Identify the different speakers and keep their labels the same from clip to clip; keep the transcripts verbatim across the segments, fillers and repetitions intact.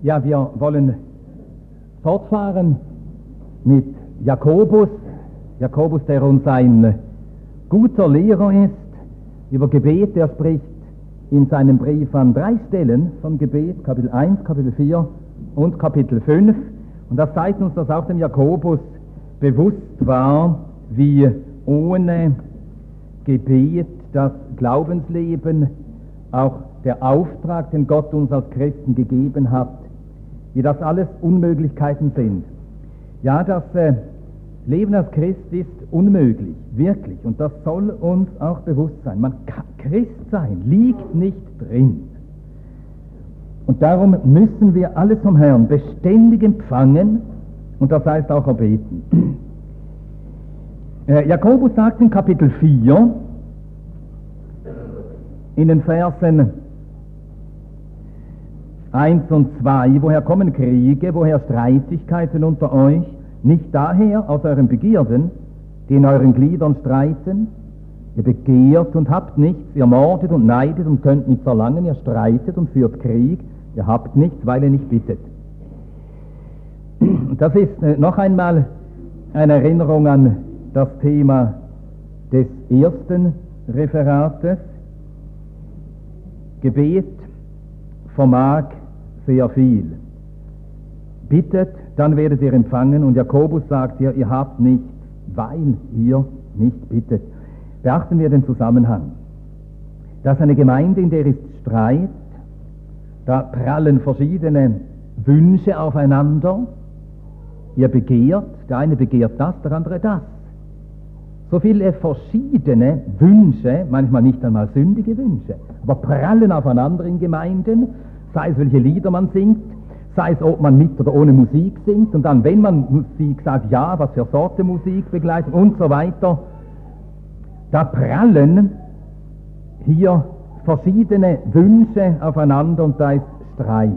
Speaker 1: Ja, wir wollen fortfahren mit Jakobus. Jakobus, der uns ein guter Lehrer ist über Gebet. Er spricht in seinem Brief an drei Stellen von Gebet, Kapitel eins, Kapitel vier und Kapitel fünf. Und das zeigt uns, dass auch dem Jakobus bewusst war, wie ohne Gebet das Glaubensleben, auch der Auftrag, den Gott uns als Christen gegeben hat, wie das alles Unmöglichkeiten sind. Ja, das äh, Leben als Christ ist unmöglich, wirklich, und das soll uns auch bewusst sein. Man kann, Christ sein liegt nicht drin. Und darum müssen wir alles vom Herrn beständig empfangen, und das heißt auch erbeten. Äh, Jakobus sagt in Kapitel vier, in den Versen eins und zwei, woher kommen Kriege, woher Streitigkeiten unter euch? Nicht daher aus euren Begierden, die in euren Gliedern streiten. Ihr begehrt und habt nichts, ihr mordet und neidet und könnt nicht verlangen, ihr streitet und führt Krieg, ihr habt nichts, weil ihr nicht bittet. Das ist äh, noch einmal eine Erinnerung an das Thema des ersten Referates. Gebet vermag sehr viel. Bittet, dann werdet ihr empfangen, und Jakobus sagt hier, ihr habt nichts, weil ihr nicht bittet. Beachten wir den Zusammenhang. Das ist eine Gemeinde, in der ist Streit, da prallen verschiedene Wünsche aufeinander. Ihr begehrt, der eine begehrt das, der andere das. So viele verschiedene Wünsche, manchmal nicht einmal sündige Wünsche, aber prallen aufeinander in Gemeinden, sei es welche Lieder man singt, sei es ob man mit oder ohne Musik singt, und dann, wenn man Musik sagt, ja, was für Sorte Musik begleitet und so weiter. Da prallen hier verschiedene Wünsche aufeinander und da ist Streit.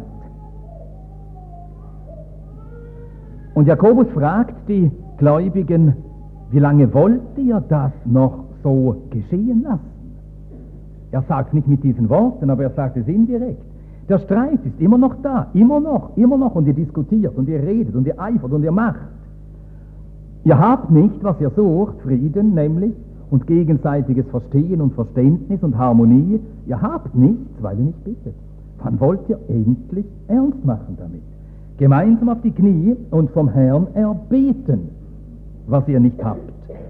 Speaker 1: Und Jakobus fragt die Gläubigen, wie lange wollt ihr das noch so geschehen lassen? Er sagt es nicht mit diesen Worten, aber er sagt es indirekt. Der Streit ist immer noch da, immer noch, immer noch, und ihr diskutiert und ihr redet und ihr eifert und ihr macht. Ihr habt nicht, was ihr sucht, Frieden nämlich, und gegenseitiges Verstehen und Verständnis und Harmonie. Ihr habt nichts, weil ihr nicht bittet. Wann wollt ihr endlich ernst machen damit? Gemeinsam auf die Knie und vom Herrn erbeten, was ihr nicht habt.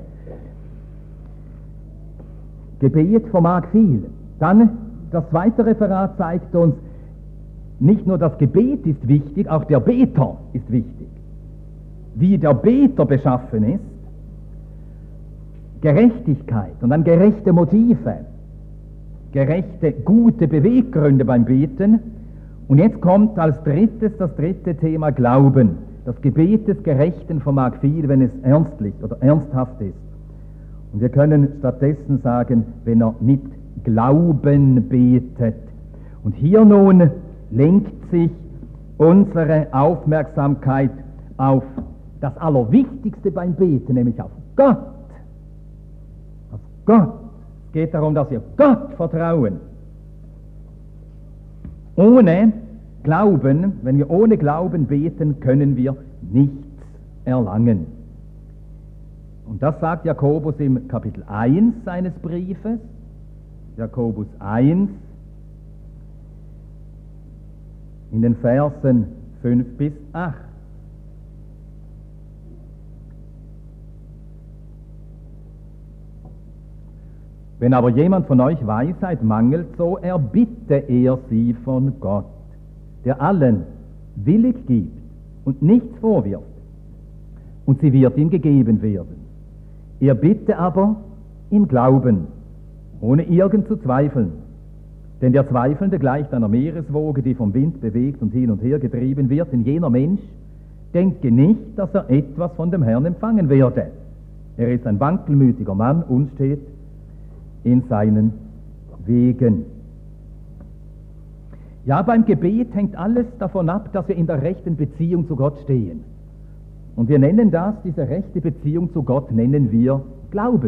Speaker 1: Gebet vermag viel. Dann das zweite Referat zeigt uns, nicht nur das Gebet ist wichtig, auch der Beter ist wichtig. Wie der Beter beschaffen ist, Gerechtigkeit und dann gerechte Motive, gerechte, gute Beweggründe beim Beten. Und jetzt kommt als drittes das dritte Thema Glauben. Das Gebet des Gerechten vermag viel, wenn es ernstlich oder ernsthaft ist. Und wir können stattdessen sagen, wenn er mit Glauben betet. Und hier nun lenkt sich unsere Aufmerksamkeit auf das Allerwichtigste beim Beten, nämlich auf Gott. Auf Gott. Es geht darum, dass wir Gott vertrauen. Ohne Glauben, wenn wir ohne Glauben beten, können wir nichts erlangen. Und das sagt Jakobus im Kapitel eins seines Briefes. Jakobus eins, in den Versen fünf bis acht. Wenn aber jemand von euch Weisheit mangelt, so erbitte er sie von Gott, der allen willig gibt und nichts vorwirft, und sie wird ihm gegeben werden. Er bitte aber im Glauben, ohne irgend zu zweifeln. Denn der Zweifelnde gleicht einer Meereswoge, die vom Wind bewegt und hin und her getrieben wird. Denn jener Mensch denke nicht, dass er etwas von dem Herrn empfangen werde. Er ist ein wankelmütiger Mann, unstet in seinen Wegen. Ja, beim Gebet hängt alles davon ab, dass wir in der rechten Beziehung zu Gott stehen. Und wir nennen das, diese rechte Beziehung zu Gott, nennen wir Glauben.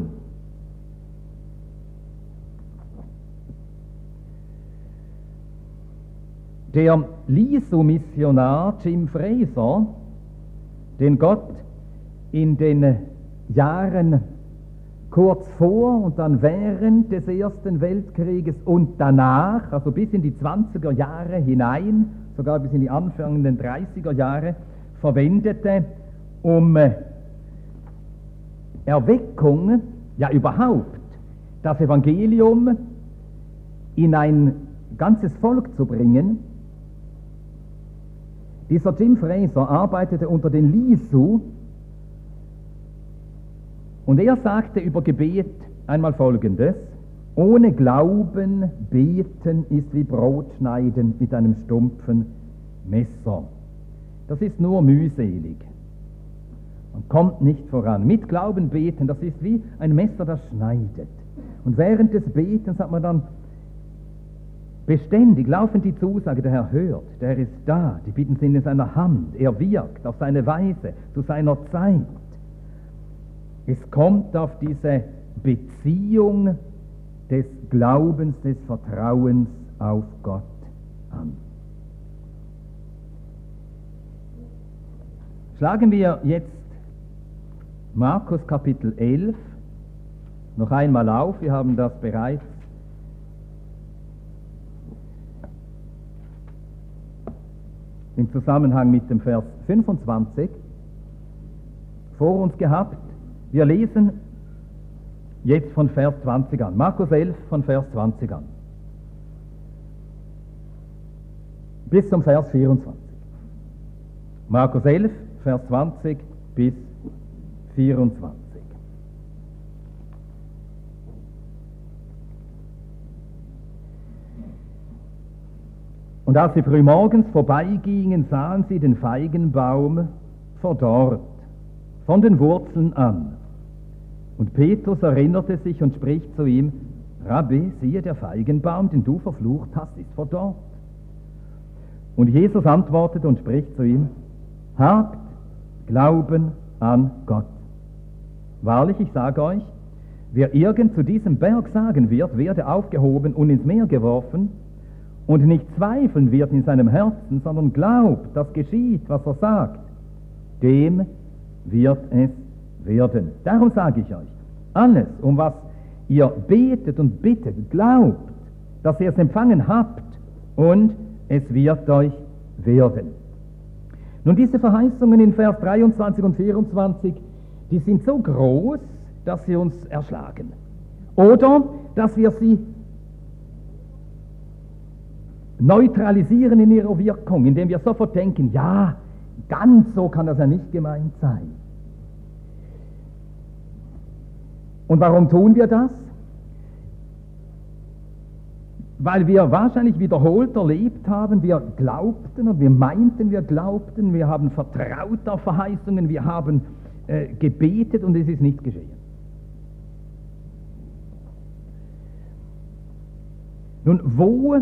Speaker 1: Der Lisu-Missionar Jim Fraser, den Gott in den Jahren kurz vor und dann während des Ersten Weltkrieges und danach, also bis in die zwanziger Jahre hinein, sogar bis in die anfangenden dreißiger Jahre, verwendete, um Erweckung, ja überhaupt, das Evangelium in ein ganzes Volk zu bringen. Dieser Jim Fraser arbeitete unter den Lisu und er sagte über Gebet einmal Folgendes: Ohne Glauben beten ist wie Brotschneiden mit einem stumpfen Messer. Das ist nur mühselig. Man kommt nicht voran. Mit Glauben beten, das ist wie ein Messer, das schneidet. Und während des Betens hat man dann beständig laufend die Zusage, der Herr hört, der ist da, die Bitten sind in seiner Hand, er wirkt auf seine Weise, zu seiner Zeit. Es kommt auf diese Beziehung des Glaubens, des Vertrauens auf Gott an. Schlagen wir jetzt Markus Kapitel elf noch einmal auf, wir haben das bereits im Zusammenhang mit dem Vers fünfundzwanzig vor uns gehabt. Wir lesen jetzt von Vers zwanzig an. Markus elf von Vers zwanzig an. Bis zum Vers vierundzwanzig. Markus elf, Vers zwanzig bis vierundzwanzig. Und als sie frühmorgens vorbeigingen, sahen sie den Feigenbaum verdorrt, von den Wurzeln an. Und Petrus erinnerte sich und spricht zu ihm: Rabbi, siehe, der Feigenbaum, den du verflucht hast, ist verdorrt. Und Jesus antwortet und spricht zu ihm: Habt Glauben an Gott. Wahrlich, ich sage euch, wer irgend zu diesem Berg sagen wird, werde aufgehoben und ins Meer geworfen, und nicht zweifeln wird in seinem Herzen, sondern glaubt, dass geschieht, was er sagt, dem wird es werden. Darum sage ich euch, alles, um was ihr betet und bittet, glaubt, dass ihr es empfangen habt, und es wird euch werden. Nun, diese Verheißungen in Vers dreiundzwanzig und vierundzwanzig, die sind so groß, dass sie uns erschlagen. Oder dass wir sie neutralisieren in ihrer Wirkung, indem wir sofort denken, ja, ganz so kann das ja nicht gemeint sein. Und warum tun wir das? Weil wir wahrscheinlich wiederholt erlebt haben, wir glaubten und wir meinten, wir glaubten, wir haben vertraut auf Verheißungen, wir haben äh, gebetet und es ist nicht geschehen. Nun, wo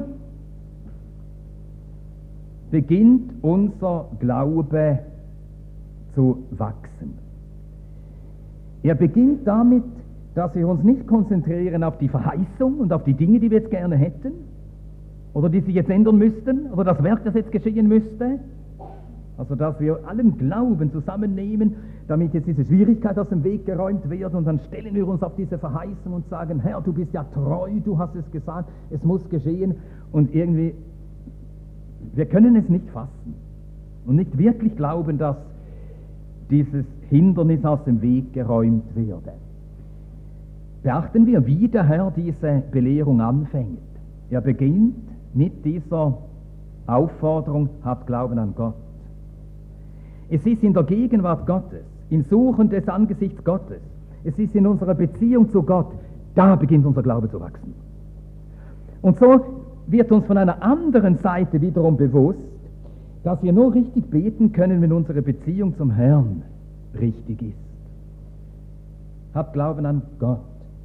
Speaker 1: beginnt unser Glaube zu wachsen? Er beginnt damit, dass wir uns nicht konzentrieren auf die Verheißung und auf die Dinge, die wir jetzt gerne hätten, oder die sich jetzt ändern müssten, oder das Werk, das jetzt geschehen müsste. Also, dass wir allen Glauben zusammennehmen, damit jetzt diese Schwierigkeit aus dem Weg geräumt wird, und dann stellen wir uns auf diese Verheißung und sagen: Herr, du bist ja treu, du hast es gesagt, es muss geschehen, und irgendwie wir können es nicht fassen und nicht wirklich glauben, dass dieses Hindernis aus dem Weg geräumt werde. Beachten wir, wie der Herr diese Belehrung anfängt. Er beginnt mit dieser Aufforderung: Habt Glauben an Gott. Es ist in der Gegenwart Gottes, im Suchen des Angesichts Gottes, es ist in unserer Beziehung zu Gott, da beginnt unser Glaube zu wachsen. Und so wird uns von einer anderen Seite wiederum bewusst, dass wir nur richtig beten können, wenn unsere Beziehung zum Herrn richtig ist. Habt Glauben an Gott.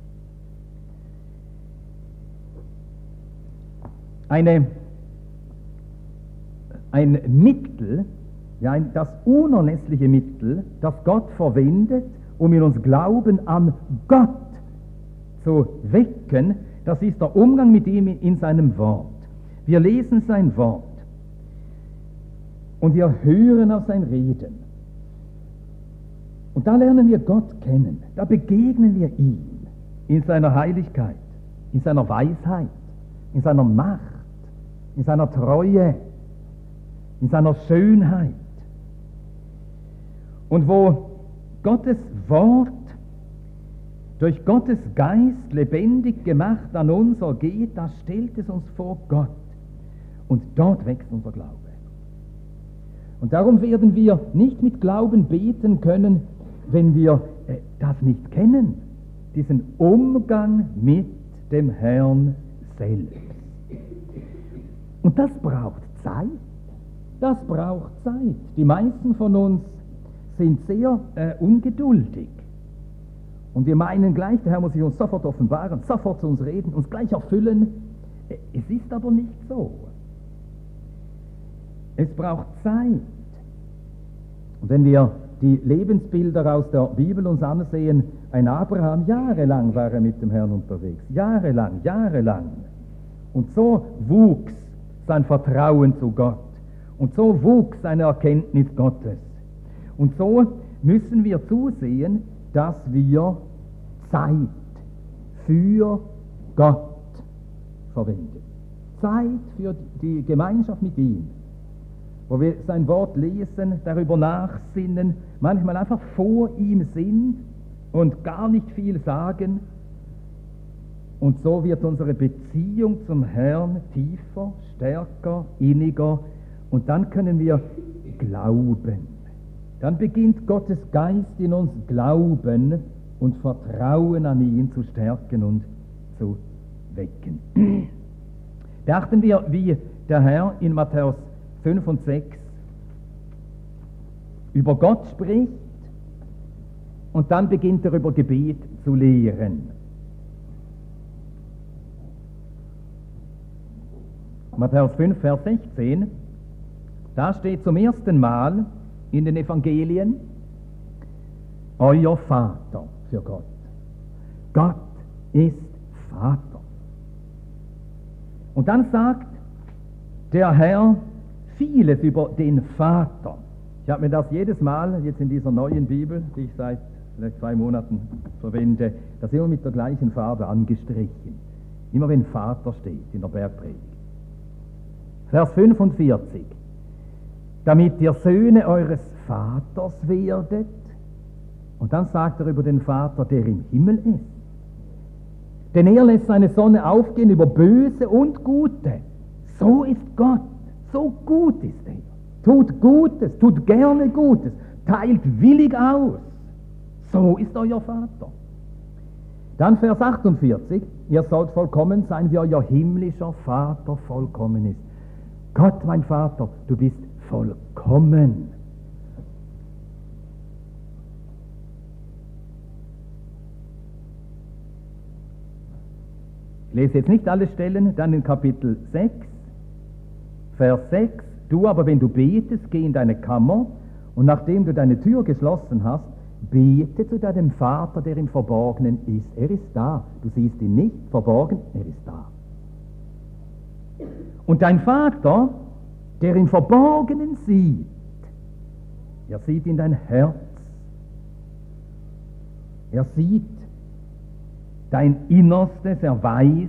Speaker 1: Eine, ein Mittel, ja, ein, das unerlässliche Mittel, das Gott verwendet, um in uns Glauben an Gott zu wecken, das ist der Umgang mit ihm in seinem Wort. Wir lesen sein Wort. Und wir hören auf sein Reden. Und da lernen wir Gott kennen. Da begegnen wir ihm in seiner Heiligkeit, in seiner Weisheit, in seiner Macht, in seiner Treue, in seiner Schönheit. Und wo Gottes Wort durch Gottes Geist lebendig gemacht an uns ergeht, da stellt es uns vor Gott. Und dort wächst unser Glaube. Und darum werden wir nicht mit Glauben beten können, wenn wir äh, das nicht kennen, diesen Umgang mit dem Herrn selbst. Und das braucht Zeit. Das braucht Zeit. Die meisten von uns sind sehr äh, ungeduldig. Und wir meinen gleich, der Herr muss sich uns sofort offenbaren, sofort zu uns reden, uns gleich erfüllen. Äh, es ist aber nicht so. Es braucht Zeit. Und wenn wir die Lebensbilder aus der Bibel uns ansehen, ein Abraham, jahrelang war er mit dem Herrn unterwegs. Jahrelang, jahrelang. Und so wuchs sein Vertrauen zu Gott. Und so wuchs seine Erkenntnis Gottes. Und so müssen wir zusehen, dass wir Zeit für Gott verwenden. Zeit für die Gemeinschaft mit ihm. Wo wir sein Wort lesen, darüber nachsinnen, manchmal einfach vor ihm sind und gar nicht viel sagen. Und so wird unsere Beziehung zum Herrn tiefer, stärker, inniger. Und dann können wir glauben. Dann beginnt Gottes Geist in uns Glauben und Vertrauen an ihn zu stärken und zu wecken. Dachten wir, wie der Herr in Matthäus fünf und sechs über Gott spricht und dann beginnt er über Gebet zu lehren. Matthäus fünf, Vers sechzehn, da steht zum ersten Mal in den Evangelien euer Vater für Gott. Gott ist Vater. Und dann sagt der Herr vieles über den Vater. Ich habe mir das jedes Mal, jetzt in dieser neuen Bibel, die ich seit vielleicht zwei Monaten verwende, das immer mit der gleichen Farbe angestrichen. Immer wenn Vater steht in der Bergpredigt. Vers fünfundvierzig. Damit ihr Söhne eures Vaters werdet. Und dann sagt er über den Vater, der im Himmel ist. Denn er lässt seine Sonne aufgehen über Böse und Gute. So ist Gott. So gut ist er. Tut Gutes, tut gerne Gutes, teilt willig aus. So ist euer Vater. Dann Vers achtundvierzig. Ihr sollt vollkommen sein, wie euer himmlischer Vater vollkommen ist. Gott, mein Vater, du bist vollkommen. Ich lese jetzt nicht alle Stellen, dann in Kapitel sechs, Vers sechs. Du aber, wenn du betest, geh in deine Kammer und nachdem du deine Tür geschlossen hast, bete zu deinem Vater, der im Verborgenen ist. Er ist da. Du siehst ihn nicht verborgen, er ist da. Und dein Vater, der im Verborgenen sieht, er sieht in dein Herz. Er sieht dein Innerstes, er weiß,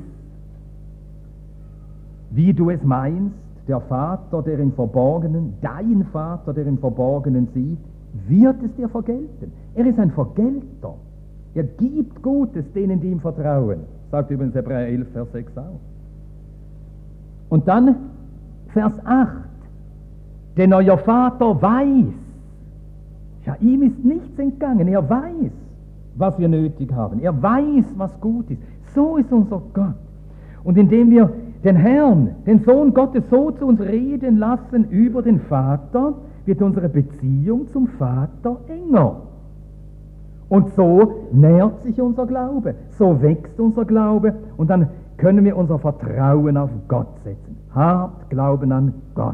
Speaker 1: wie du es meinst. Der Vater, der im Verborgenen, dein Vater, der im Verborgenen sieht, wird es dir vergelten. Er ist ein Vergelter. Er gibt Gutes denen, die ihm vertrauen. Sagt übrigens Hebräer elf, Vers sechs auch. Und dann Vers acht. Denn euer Vater weiß, ja, ihm ist nichts entgangen. Er weiß, was wir nötig haben. Er weiß, was gut ist. So ist unser Gott. Und indem wir den Herrn, den Sohn Gottes, so zu uns reden lassen über den Vater, wird unsere Beziehung zum Vater enger. Und so nährt sich unser Glaube, so wächst unser Glaube und dann können wir unser Vertrauen auf Gott setzen. Habt Glauben an Gott.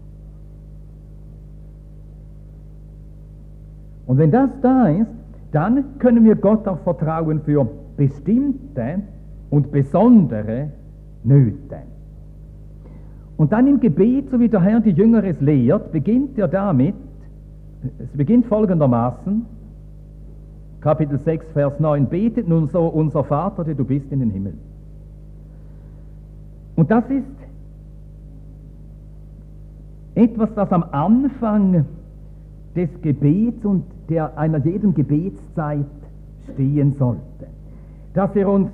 Speaker 1: Und wenn das da ist, dann können wir Gott auch vertrauen für bestimmte und besondere Nöte. Und dann im Gebet, so wie der Herr die Jünger es lehrt, beginnt er damit, es beginnt folgendermaßen, Kapitel sechs, Vers neun, betet nun so, unser Vater, der du bist in den Himmel. Und das ist etwas, das am Anfang des Gebets und der einer jeden Gebetszeit stehen sollte. Dass wir uns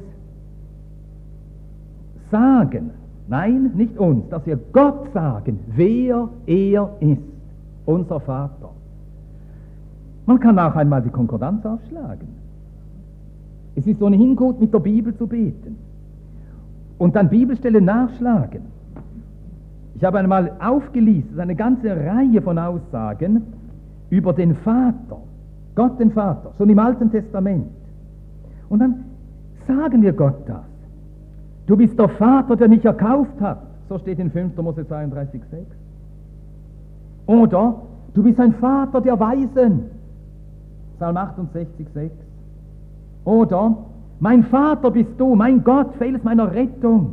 Speaker 1: sagen, nein, nicht uns, dass wir Gott sagen, wer er ist, unser Vater. Man kann auch einmal die Konkordanz aufschlagen. Es ist ohnehin gut, mit der Bibel zu beten. Und dann Bibelstellen nachschlagen. Ich habe einmal aufgelistet, eine ganze Reihe von Aussagen über den Vater, Gott den Vater, schon im Alten Testament. Und dann sagen wir Gott das. Du bist der Vater, der mich erkauft hat. So steht in fünfter Mose zweiunddreißig, sechs. Oder, du bist ein Vater der Weisen. Psalm achtundsechzig, sechs. Oder, mein Vater bist du, mein Gott, Fels meiner Rettung.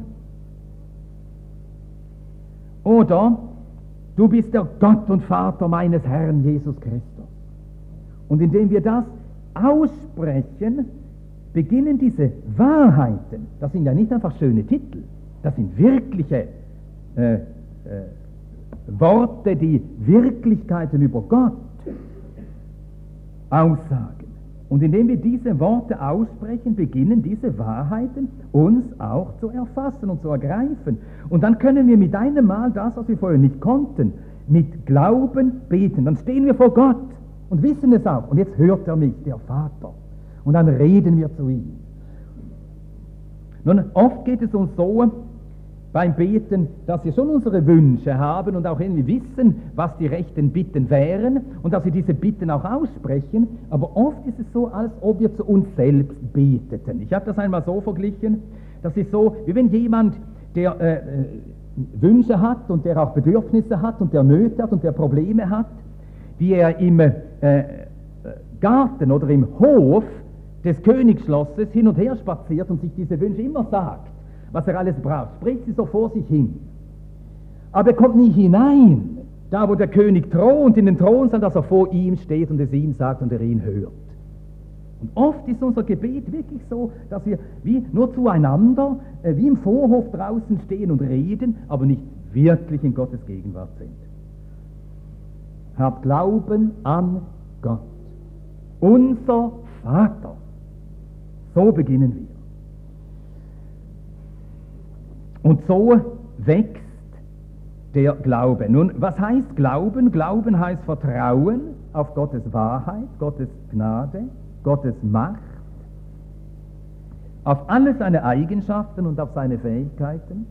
Speaker 1: Oder, du bist der Gott und Vater meines Herrn Jesus Christus. Und indem wir das aussprechen, beginnen diese Wahrheiten, das sind ja nicht einfach schöne Titel, das sind wirkliche äh, äh, Worte, die Wirklichkeiten über Gott aussagen. Und indem wir diese Worte aussprechen, beginnen diese Wahrheiten uns auch zu erfassen und zu ergreifen. Und dann können wir mit einem Mal das, was wir vorher nicht konnten, mit Glauben beten. Dann stehen wir vor Gott und wissen es auch. Und jetzt hört er mich, der Vater. Und dann reden wir zu ihm. Nun, oft geht es uns so beim Beten, dass wir schon unsere Wünsche haben und auch irgendwie wissen, was die rechten Bitten wären und dass wir diese Bitten auch aussprechen, aber oft ist es so, als ob wir zu uns selbst beteten. Ich habe das einmal so verglichen, das ist so, wie wenn jemand, der äh, Wünsche hat und der auch Bedürfnisse hat und der Nöte hat und der Probleme hat, die er im äh, Garten oder im Hof des Königsschlosses hin und her spaziert und sich diese Wünsche immer sagt, was er alles braucht, spricht sie so vor sich hin. Aber er kommt nie hinein, da wo der König thront, in den Thronsaal, dass er vor ihm steht und es ihm sagt und er ihn hört. Und oft ist unser Gebet wirklich so, dass wir wie nur zueinander, äh, wie im Vorhof draußen stehen und reden, aber nicht wirklich in Gottes Gegenwart sind. Habt Glauben an Gott, unser Vater. So beginnen wir. Und so wächst der Glaube. Nun, was heißt Glauben? Glauben heißt Vertrauen auf Gottes Wahrheit, Gottes Gnade, Gottes Macht, auf alle seine Eigenschaften und auf seine Fähigkeiten.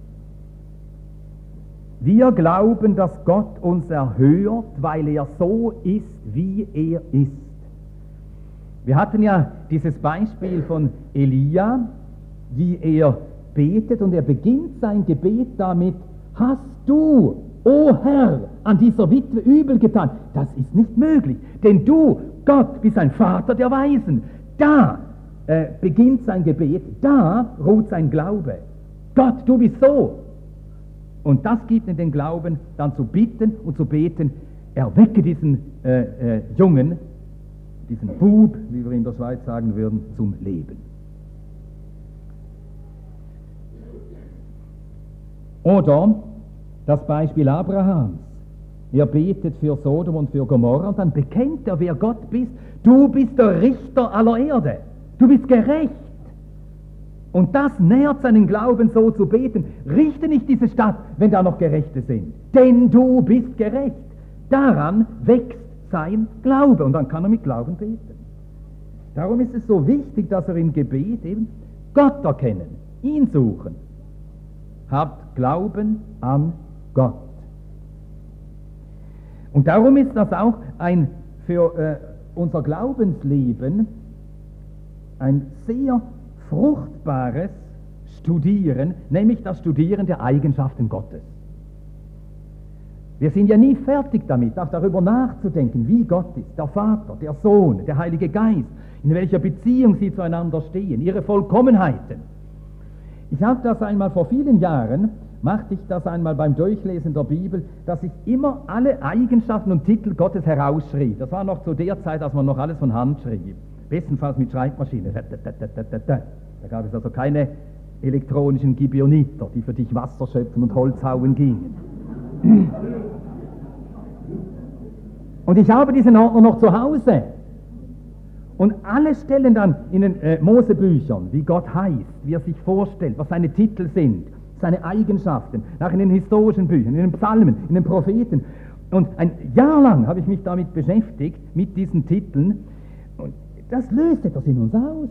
Speaker 1: Wir glauben, dass Gott uns erhört, weil er so ist, wie er ist. Wir hatten ja dieses Beispiel von Elia, wie er betet, und er beginnt sein Gebet damit: Hast du, o Herr, an dieser Witwe übel getan? Das ist nicht möglich, denn du, Gott, bist ein Vater der Weisen. Da äh, beginnt sein Gebet, da ruht sein Glaube. Gott, du bist so. Und das gibt ihm den Glauben, dann zu bitten und zu beten: Erwecke diesen äh, äh, Jungen, diesen Bub, wie wir in der Schweiz sagen würden, zum Leben. Oder das Beispiel Abrahams. Er betet für Sodom und für Gomorra und dann bekennt er, wer Gott bist. Du bist der Richter aller Erde. Du bist gerecht. Und das nährt seinen Glauben, so zu beten: Richte nicht diese Stadt, wenn da noch Gerechte sind, denn du bist gerecht. Daran wächst sein Glaube und dann kann er mit Glauben beten. Darum ist es so wichtig, dass er im Gebet eben Gott erkennen, ihn suchen. Habt Glauben an Gott. Und darum ist das auch ein für äh, unser Glaubensleben ein sehr fruchtbares Studieren, nämlich das Studieren der Eigenschaften Gottes. Wir sind ja nie fertig damit, auch darüber nachzudenken, wie Gott ist, der Vater, der Sohn, der Heilige Geist, in welcher Beziehung sie zueinander stehen, ihre Vollkommenheiten. Ich habe das einmal vor vielen Jahren machte ich das einmal beim Durchlesen der Bibel, dass ich immer alle Eigenschaften und Titel Gottes herausschrieb. Das war noch zu der Zeit, als man noch alles von Hand schrieb. Bestenfalls mit Schreibmaschine. Da gab es also keine elektronischen Gibeoniter, die für dich Wasser schöpfen und Holz hauen gingen. Und ich habe diesen Ordner noch zu Hause. Und alle Stellen dann in den äh, Mosebüchern, wie Gott heißt, wie er sich vorstellt, was seine Titel sind, seine Eigenschaften, nach in den historischen Büchern, in den Psalmen, in den Propheten. Und ein Jahr lang habe ich mich damit beschäftigt, mit diesen Titeln. Und das löst etwas in uns aus.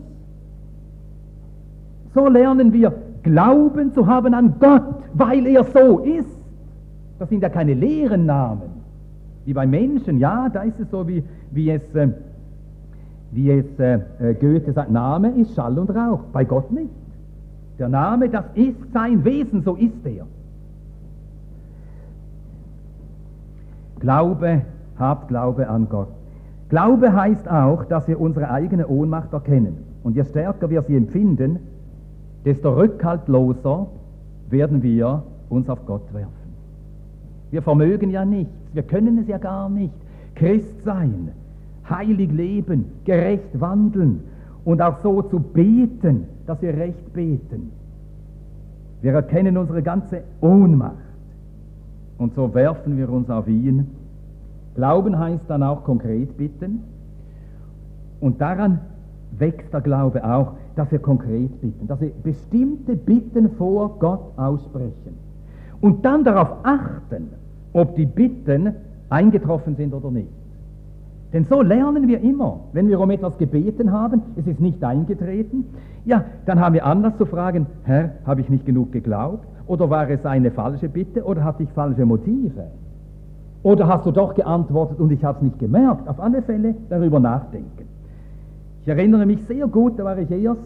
Speaker 1: So lernen wir, Glauben zu haben an Gott, weil er so ist. Das sind ja keine leeren Namen. Wie bei Menschen, ja, da ist es so, wie, wie es, äh, wie es äh, Goethe sagt, Name ist Schall und Rauch, bei Gott nicht. Der Name, das ist sein Wesen, so ist er. Glaube, habt Glaube an Gott. Glaube heißt auch, dass wir unsere eigene Ohnmacht erkennen. Und je stärker wir sie empfinden, desto rückhaltloser werden wir uns auf Gott werfen. Wir vermögen ja nichts, wir können es ja gar nicht. Christ sein, heilig leben, gerecht wandeln und auch so zu beten, dass wir recht beten. Wir erkennen unsere ganze Ohnmacht und so werfen wir uns auf ihn. Glauben heißt dann auch konkret bitten und daran wächst der Glaube auch, dass wir konkret bitten, dass wir bestimmte Bitten vor Gott aussprechen und dann darauf achten, ob die Bitten eingetroffen sind oder nicht. Denn so lernen wir immer, wenn wir um etwas gebeten haben, es ist nicht eingetreten, ja, dann haben wir Anlass zu fragen, Herr, habe ich nicht genug geglaubt? Oder war es eine falsche Bitte? Oder hatte ich falsche Motive? Oder hast du doch geantwortet und ich habe es nicht gemerkt? Auf alle Fälle darüber nachdenken. Ich erinnere mich sehr gut, da war ich erst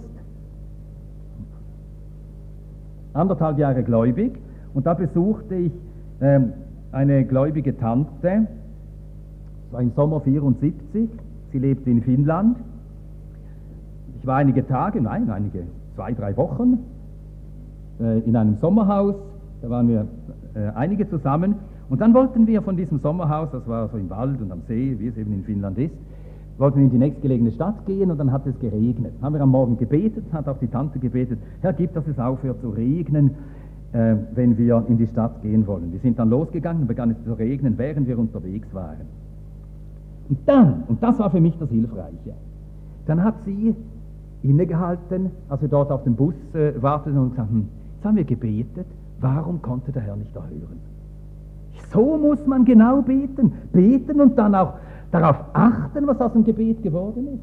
Speaker 1: anderthalb Jahre gläubig und da besuchte ich ähm, eine gläubige Tante, das war im Sommer vierundsiebzig, sie lebte in Finnland. Ich war einige Tage, nein, einige zwei, drei Wochen äh, in einem Sommerhaus, da waren wir äh, einige zusammen und dann wollten wir von diesem Sommerhaus, das war so im Wald und am See, wie es eben in Finnland ist, wollten wir in die nächstgelegene Stadt gehen und dann hat es geregnet. Haben wir am Morgen gebetet, hat auch die Tante gebetet, Herr, gib, dass es aufhört zu regnen, äh, wenn wir in die Stadt gehen wollen. Wir sind dann losgegangen und begann es zu regnen, während wir unterwegs waren. Und dann, und das war für mich das Hilfreiche, dann hat sie innegehalten, als wir dort auf den Bus äh, warteten und gesagt, hm, jetzt haben wir gebetet, warum konnte der Herr nicht erhören? So muss man genau beten, beten und dann auch darauf achten, was aus dem Gebet geworden ist.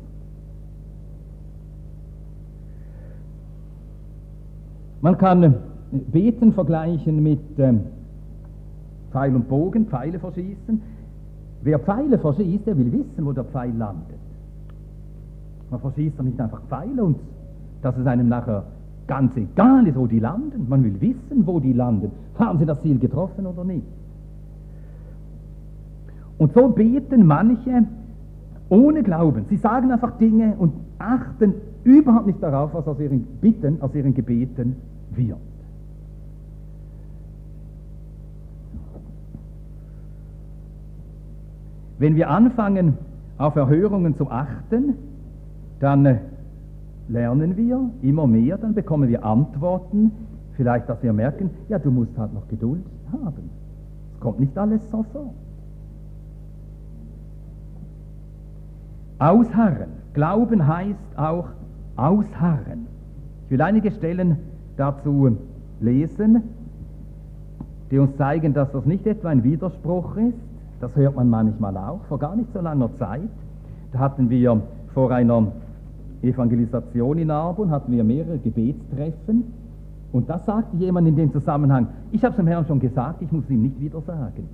Speaker 1: Man kann äh, Beten vergleichen mit ähm, Pfeil und Bogen, Pfeile verschießen. Wer Pfeile verschießt, der will wissen, wo der Pfeil landet. Man verschießt doch nicht einfach Pfeile und dass es einem nachher ganz egal ist, wo die landen. Man will wissen, wo die landen. Haben sie das Ziel getroffen oder nicht? Und so beten manche ohne Glauben. Sie sagen einfach Dinge und achten überhaupt nicht darauf, was aus ihren Bitten, aus ihren Gebeten wird. Wenn wir anfangen, auf Erhörungen zu achten, dann äh, lernen wir immer mehr, dann bekommen wir Antworten, vielleicht, dass wir merken, ja, du musst halt noch Geduld haben. Es kommt nicht alles sofort. Ausharren. Glauben heißt auch ausharren. Ich will einige Stellen dazu lesen, die uns zeigen, dass das nicht etwa ein Widerspruch ist. Das hört man manchmal auch. Vor gar nicht so langer Zeit, da hatten wir vor einer Evangelisation in Arbon, hatten wir mehrere Gebetstreffen und da sagte jemand in dem Zusammenhang, ich habe es dem Herrn schon gesagt, ich muss es ihm nicht wieder sagen.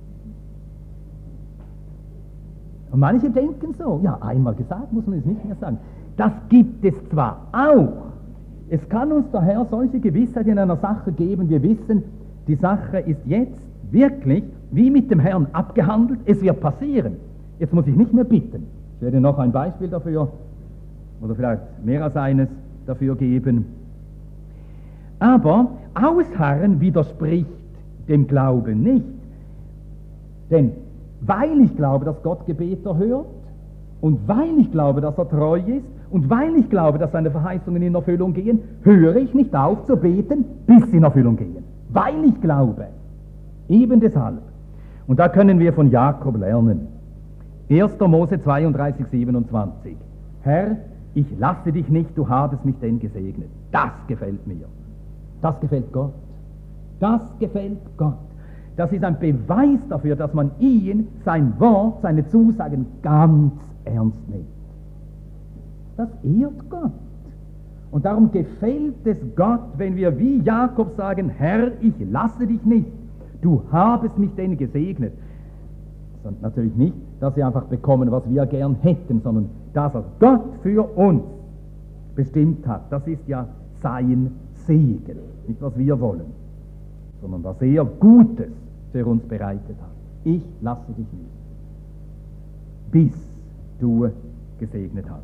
Speaker 1: Und manche denken so, ja, einmal gesagt, muss man es nicht mehr sagen. Das gibt es zwar auch. Es kann uns der Herr solche Gewissheit in einer Sache geben, wir wissen, die Sache ist jetzt wirklich wie mit dem Herrn abgehandelt, es wird passieren. Jetzt muss ich nicht mehr bitten. Ich werde noch ein Beispiel dafür, oder vielleicht mehr als eines dafür geben. Aber Ausharren widerspricht dem Glauben nicht. Denn weil ich glaube, dass Gott Gebete hört und weil ich glaube, dass er treu ist und weil ich glaube, dass seine Verheißungen in Erfüllung gehen, höre ich nicht auf zu beten, bis sie in Erfüllung gehen. Weil ich glaube. Eben deshalb. Und da können wir von Jakob lernen. erster Mose zweiunddreißig, siebenundzwanzig. Herr, ich lasse dich nicht, du habest mich denn gesegnet. Das gefällt mir. Das gefällt Gott. Das gefällt Gott. Das ist ein Beweis dafür, dass man ihn, sein Wort, seine Zusagen ganz ernst nimmt. Das ehrt Gott. Und darum gefällt es Gott, wenn wir wie Jakob sagen, Herr, ich lasse dich nicht, du habest mich denn gesegnet. Das ist natürlich nicht, dass wir einfach bekommen, was wir gern hätten, sondern das, was Gott für uns bestimmt hat, das ist ja sein Segen. Nicht, was wir wollen, sondern was er Gutes für uns bereitet hat. Ich lasse dich nicht, bis du gesegnet hast.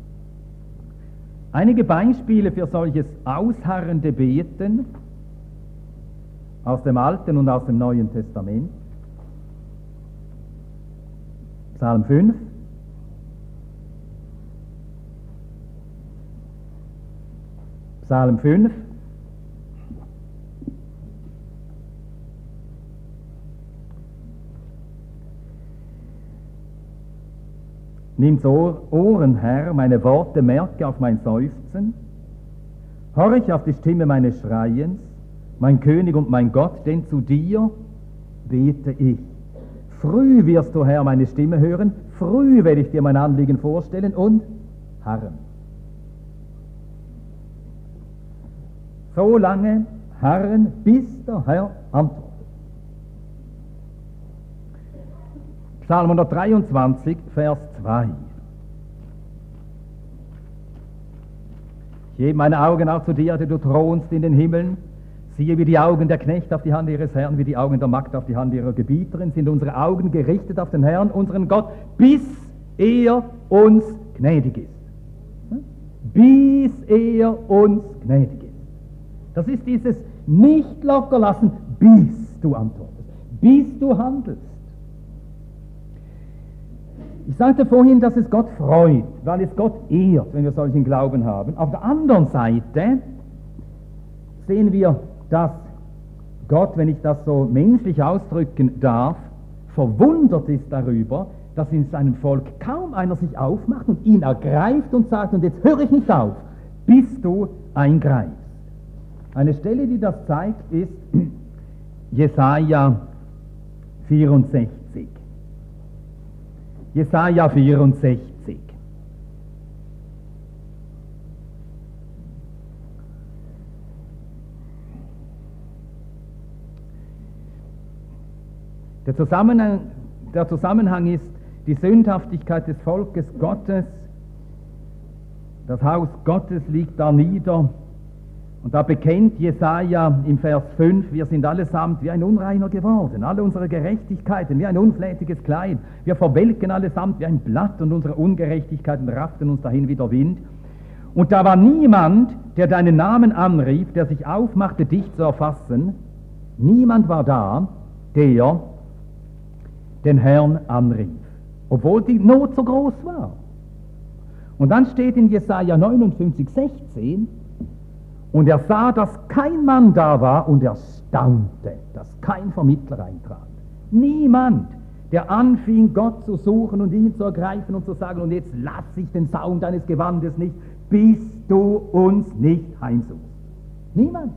Speaker 1: Einige Beispiele für solches ausharrende Beten aus dem Alten und aus dem Neuen Testament. Psalm fünf. Psalm fünf. Nimm so Ohren, Herr, meine Worte, merke auf mein Seufzen. Horch auf die Stimme meines Schreiens, mein König und mein Gott, denn zu dir bete ich. Früh wirst du, Herr, meine Stimme hören, früh werde ich dir mein Anliegen vorstellen und harren. So lange harren, bis der Herr antwortet. Psalm hundertdreiundzwanzig, Vers zwei. Ich hebe meine Augen auch zu dir, der du thronst in den Himmeln. Siehe, wie die Augen der Knechte auf die Hand ihres Herrn, wie die Augen der Magd auf die Hand ihrer Gebieterin, sind unsere Augen gerichtet auf den Herrn, unseren Gott, bis er uns gnädig ist. Bis er uns gnädig ist. Das ist dieses nicht lockerlassen, bis du antwortest, bis du handelst. Ich sagte vorhin, dass es Gott freut, weil es Gott ehrt, wenn wir solchen Glauben haben. Auf der anderen Seite sehen wir, dass Gott, wenn ich das so menschlich ausdrücken darf, verwundert ist darüber, dass in seinem Volk kaum einer sich aufmacht und ihn ergreift und sagt, und jetzt höre ich nicht auf, bis du eingreifst. Eine Stelle, die das zeigt, ist Jesaja vierundsechzig. Jesaja vierundsechzig. Der Zusammenhang, der Zusammenhang ist die Sündhaftigkeit des Volkes Gottes. Das Haus Gottes liegt da nieder. Und da bekennt Jesaja im Vers fünf, wir sind allesamt wie ein Unreiner geworden, alle unsere Gerechtigkeiten wie ein unflätiges Kleid. Wir verwelken allesamt wie ein Blatt und unsere Ungerechtigkeiten rafften uns dahin wie der Wind. Und da war niemand, der deinen Namen anrief, der sich aufmachte, dich zu erfassen. Niemand war da, der den Herrn anrief, obwohl die Not so groß war. Und dann steht in Jesaja neunundfünfzig, sechzehn, und er sah, dass kein Mann da war, und er staunte, dass kein Vermittler eintrat. Niemand, der anfing, Gott zu suchen und ihn zu ergreifen und zu sagen, und jetzt lass ich den Saum deines Gewandes nicht, bis du uns nicht heimsuchst. Niemand.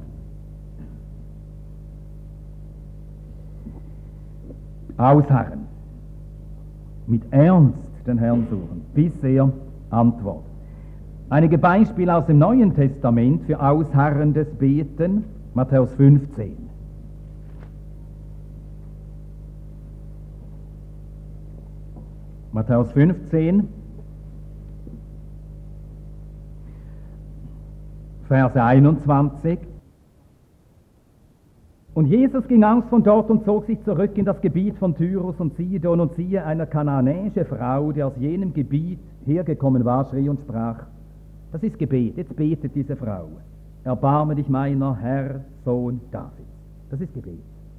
Speaker 1: Ausharren. Mit Ernst den Herrn suchen, bis er antwortet. Einige Beispiele aus dem Neuen Testament für ausharrendes Beten, Matthäus fünfzehn. Matthäus fünfzehn, Verse einundzwanzig. Und Jesus ging aus von dort und zog sich zurück in das Gebiet von Tyrus und Sidon, und siehe, eine kananäische Frau, die aus jenem Gebiet hergekommen war, schrie und sprach. Das ist Gebet, jetzt betet diese Frau. erbarme dich meiner, Herr, Sohn David. Das ist Gebet.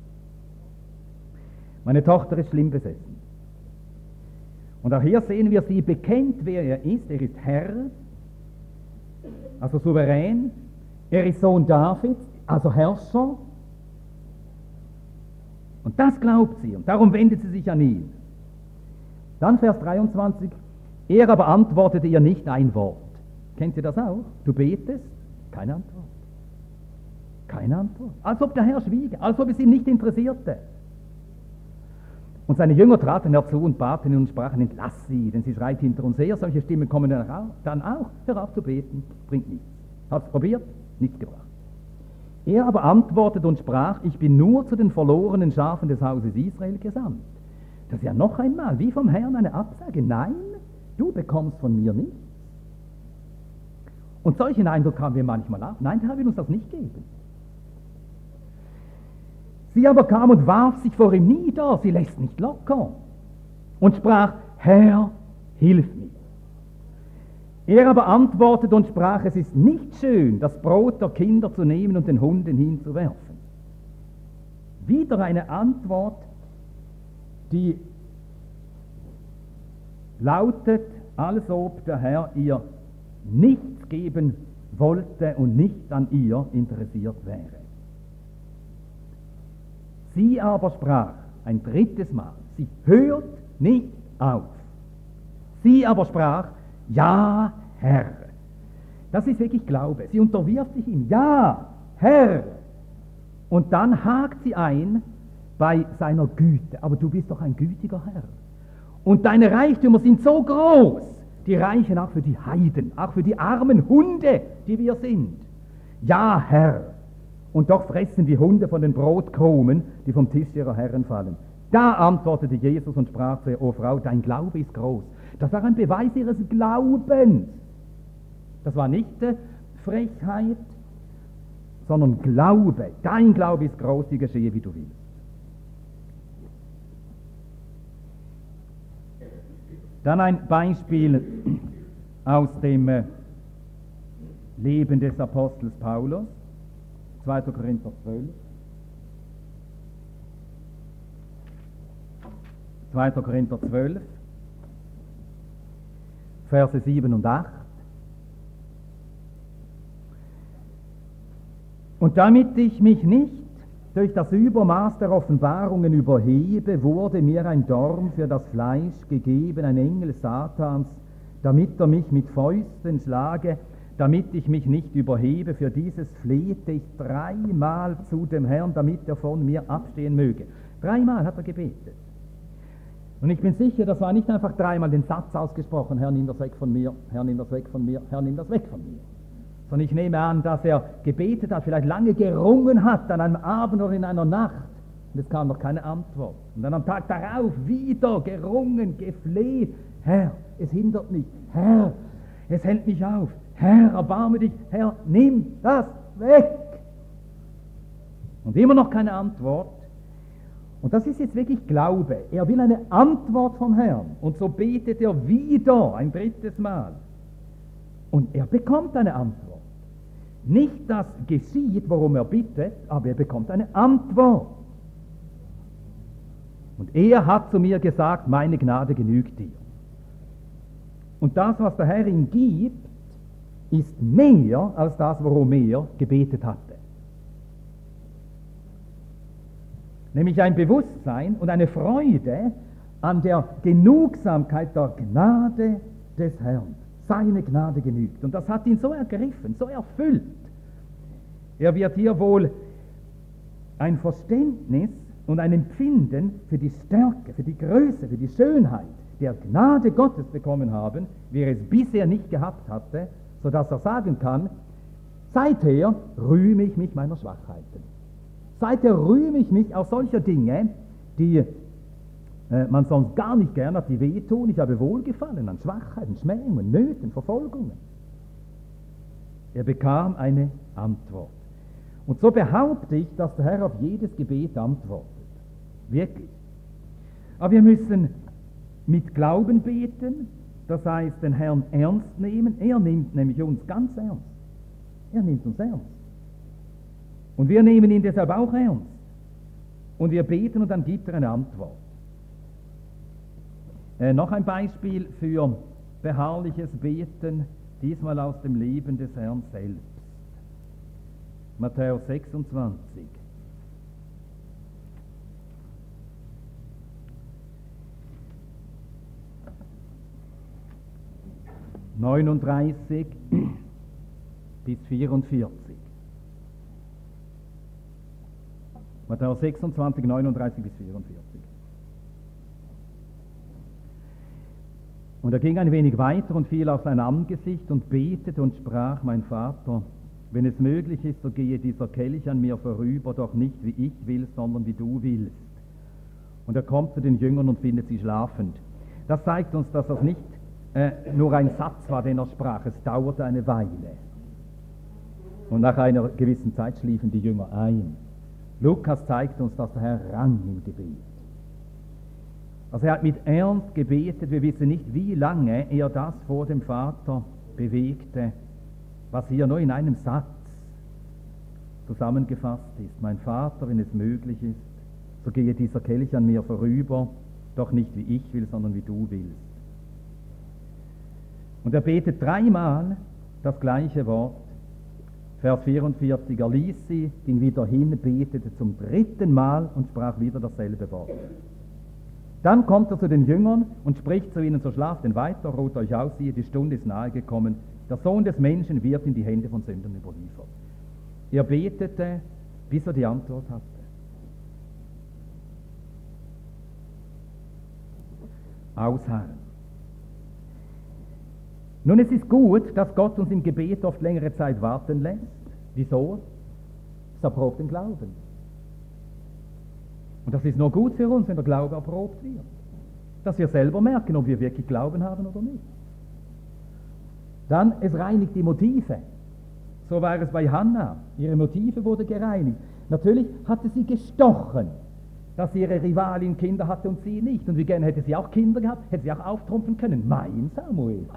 Speaker 1: Meine Tochter ist schlimm besessen. Und auch hier sehen wir, sie bekennt, wer er ist. Er ist Herr, also souverän. Er ist Sohn Davids, also Herrscher. Und das glaubt sie und darum wendet sie sich an ihn. Dann Vers dreiundzwanzig. Er aber antwortete ihr nicht ein Wort. Kennt ihr das auch? Du betest, keine Antwort. Keine Antwort. Als ob der Herr schwiege, als ob es ihn nicht interessierte. Und seine Jünger traten herzu und baten ihn und sprachen, entlass sie, denn sie schreit hinter uns her. Solche Stimmen kommen dann auch. Dann auch. Hör auf zu beten, bringt nichts. Hab's probiert, nichts gebracht. Er aber antwortete und sprach, ich bin nur zu den verlorenen Schafen des Hauses Israel gesandt. Das ist ja noch einmal, wie vom Herrn eine Absage. Nein, du bekommst von mir nichts. Und solchen Eindruck haben wir manchmal auch. Nein, der Herr will uns das nicht geben. Sie aber kam und warf sich vor ihm nieder, sie lässt nicht locker und sprach, Herr, hilf mir. Er aber antwortete und sprach, es ist nicht schön, das Brot der Kinder zu nehmen und den Hunden hinzuwerfen. Wieder eine Antwort, die lautet, als ob der Herr ihr nichts geben wollte und nicht an ihr interessiert wäre. Sie aber sprach ein drittes Mal, sie hört nicht auf. Sie aber sprach, ja, Herr. Das ist wirklich Glaube. Sie unterwirft sich ihm, ja, Herr. Und dann hakt sie ein bei seiner Güte. Aber du bist doch ein gütiger Herr. Und deine Reichtümer sind so groß, die reichen auch für die Heiden, auch für die armen Hunde, die wir sind. Ja, Herr. Und doch fressen die Hunde von den Brotkrumen, die vom Tisch ihrer Herren fallen. Da antwortete Jesus und sprach zu ihr, o Frau, dein Glaube ist groß. Das war ein Beweis ihres Glaubens. Das war nicht äh, Frechheit, sondern Glaube. Dein Glaube ist groß, die geschehe, wie du willst. Dann ein Beispiel aus dem äh, Leben des Apostels Paulus. zweiter Korinther zwölf. zweiter Korinther zwölf, Verse sieben und acht. Und damit ich mich nicht durch das Übermaß der Offenbarungen überhebe, wurde mir ein Dorn für das Fleisch gegeben, ein Engel Satans, damit er mich mit Fäusten schlage, damit ich mich nicht überhebe. Für dieses flehte ich dreimal zu dem Herrn, damit er von mir abstehen möge. Dreimal hat er gebetet. Und ich bin sicher, das war nicht einfach dreimal den Satz ausgesprochen, Herr, nimm das weg von mir, Herr, nimm das weg von mir, Herr, nimm das weg von mir. Sondern ich nehme an, dass er gebetet hat, vielleicht lange gerungen hat, an einem Abend oder in einer Nacht. Und es kam noch keine Antwort. Und dann am Tag darauf wieder gerungen, gefleht. Herr, es hindert mich. Herr, es hält mich auf. Herr, erbarme dich. Herr, nimm das weg. Und immer noch keine Antwort. Und das ist jetzt wirklich Glaube. Er will eine Antwort vom Herrn. Und so betet er wieder ein drittes Mal. Und er bekommt eine Antwort. Nicht das geschieht, worum er bittet, aber er bekommt eine Antwort. Und er hat zu mir gesagt, meine Gnade genügt dir. Und das, was der Herr ihm gibt, ist mehr als das, worum er gebetet hatte. Nämlich ein Bewusstsein und eine Freude an der Genugsamkeit der Gnade des Herrn. Seine Gnade genügt. Und das hat ihn so ergriffen, so erfüllt. Er wird hier wohl ein Verständnis und ein Empfinden für die Stärke, für die Größe, für die Schönheit der Gnade Gottes bekommen haben, wie er es bisher nicht gehabt hatte, sodass er sagen kann, seither rühme ich mich meiner Schwachheiten. Seither rühme ich mich auch solcher Dinge, die äh, man sonst gar nicht gern hat, die wehtun. Ich habe Wohlgefallen an Schwachheiten, Schmähungen, Nöten, Verfolgungen. Er bekam eine Antwort. Und so behaupte ich, dass der Herr auf jedes Gebet antwortet. Wirklich. Aber wir müssen mit Glauben beten, das heißt den Herrn ernst nehmen. Er nimmt nämlich uns ganz ernst. Er nimmt uns ernst. Und wir nehmen ihn deshalb auch ernst. Und wir beten und dann gibt er eine Antwort. Äh, noch ein Beispiel für beharrliches Beten, diesmal aus dem Leben des Herrn selbst. Matthäus sechsundzwanzig. neununddreißig bis vierundvierzig. Matthäus sechsundzwanzig, neununddreißig bis vierundvierzig. Und er ging ein wenig weiter und fiel auf sein Angesicht und betete und sprach: Mein Vater, wenn es möglich ist, so gehe dieser Kelch an mir vorüber, doch nicht wie ich will, sondern wie du willst. Und er kommt zu den Jüngern und findet sie schlafend. Das zeigt uns, dass das nicht äh, nur ein Satz war, den er sprach. Es dauerte eine Weile. Und nach einer gewissen Zeit schliefen die Jünger ein. Lukas zeigt uns, dass der Herr rang im Gebet. Also er hat mit Ernst gebetet. Wir wissen nicht, wie lange er das vor dem Vater bewegte, was hier nur in einem Satz zusammengefasst ist. Mein Vater, wenn es möglich ist, so gehe dieser Kelch an mir vorüber, doch nicht wie ich will, sondern wie du willst. Und er betet dreimal das gleiche Wort. Vers vierundvierzig, er ließ sie, ging wieder hin, betete zum dritten Mal und sprach wieder dasselbe Wort. Dann kommt er zu den Jüngern und spricht zu ihnen: So schlaft denn weiter, ruht euch aus, siehe, die Stunde ist nahe gekommen. Der Sohn des Menschen wird in die Hände von Sündern überliefert. Er betete, bis er die Antwort hatte. Ausharren. Nun, es ist gut, dass Gott uns im Gebet oft längere Zeit warten lässt. Wieso? Es erprobt den Glauben. Und das ist nur gut für uns, wenn der Glaube erprobt wird. Dass wir selber merken, ob wir wirklich Glauben haben oder nicht. Dann, es reinigt die Motive. So war es bei Hannah. Ihre Motive wurden gereinigt. Natürlich hatte sie gestochen, dass ihre Rivalin Kinder hatte und sie nicht. Und wie gerne hätte sie auch Kinder gehabt, hätte sie auch auftrumpfen können. Mein Samuel.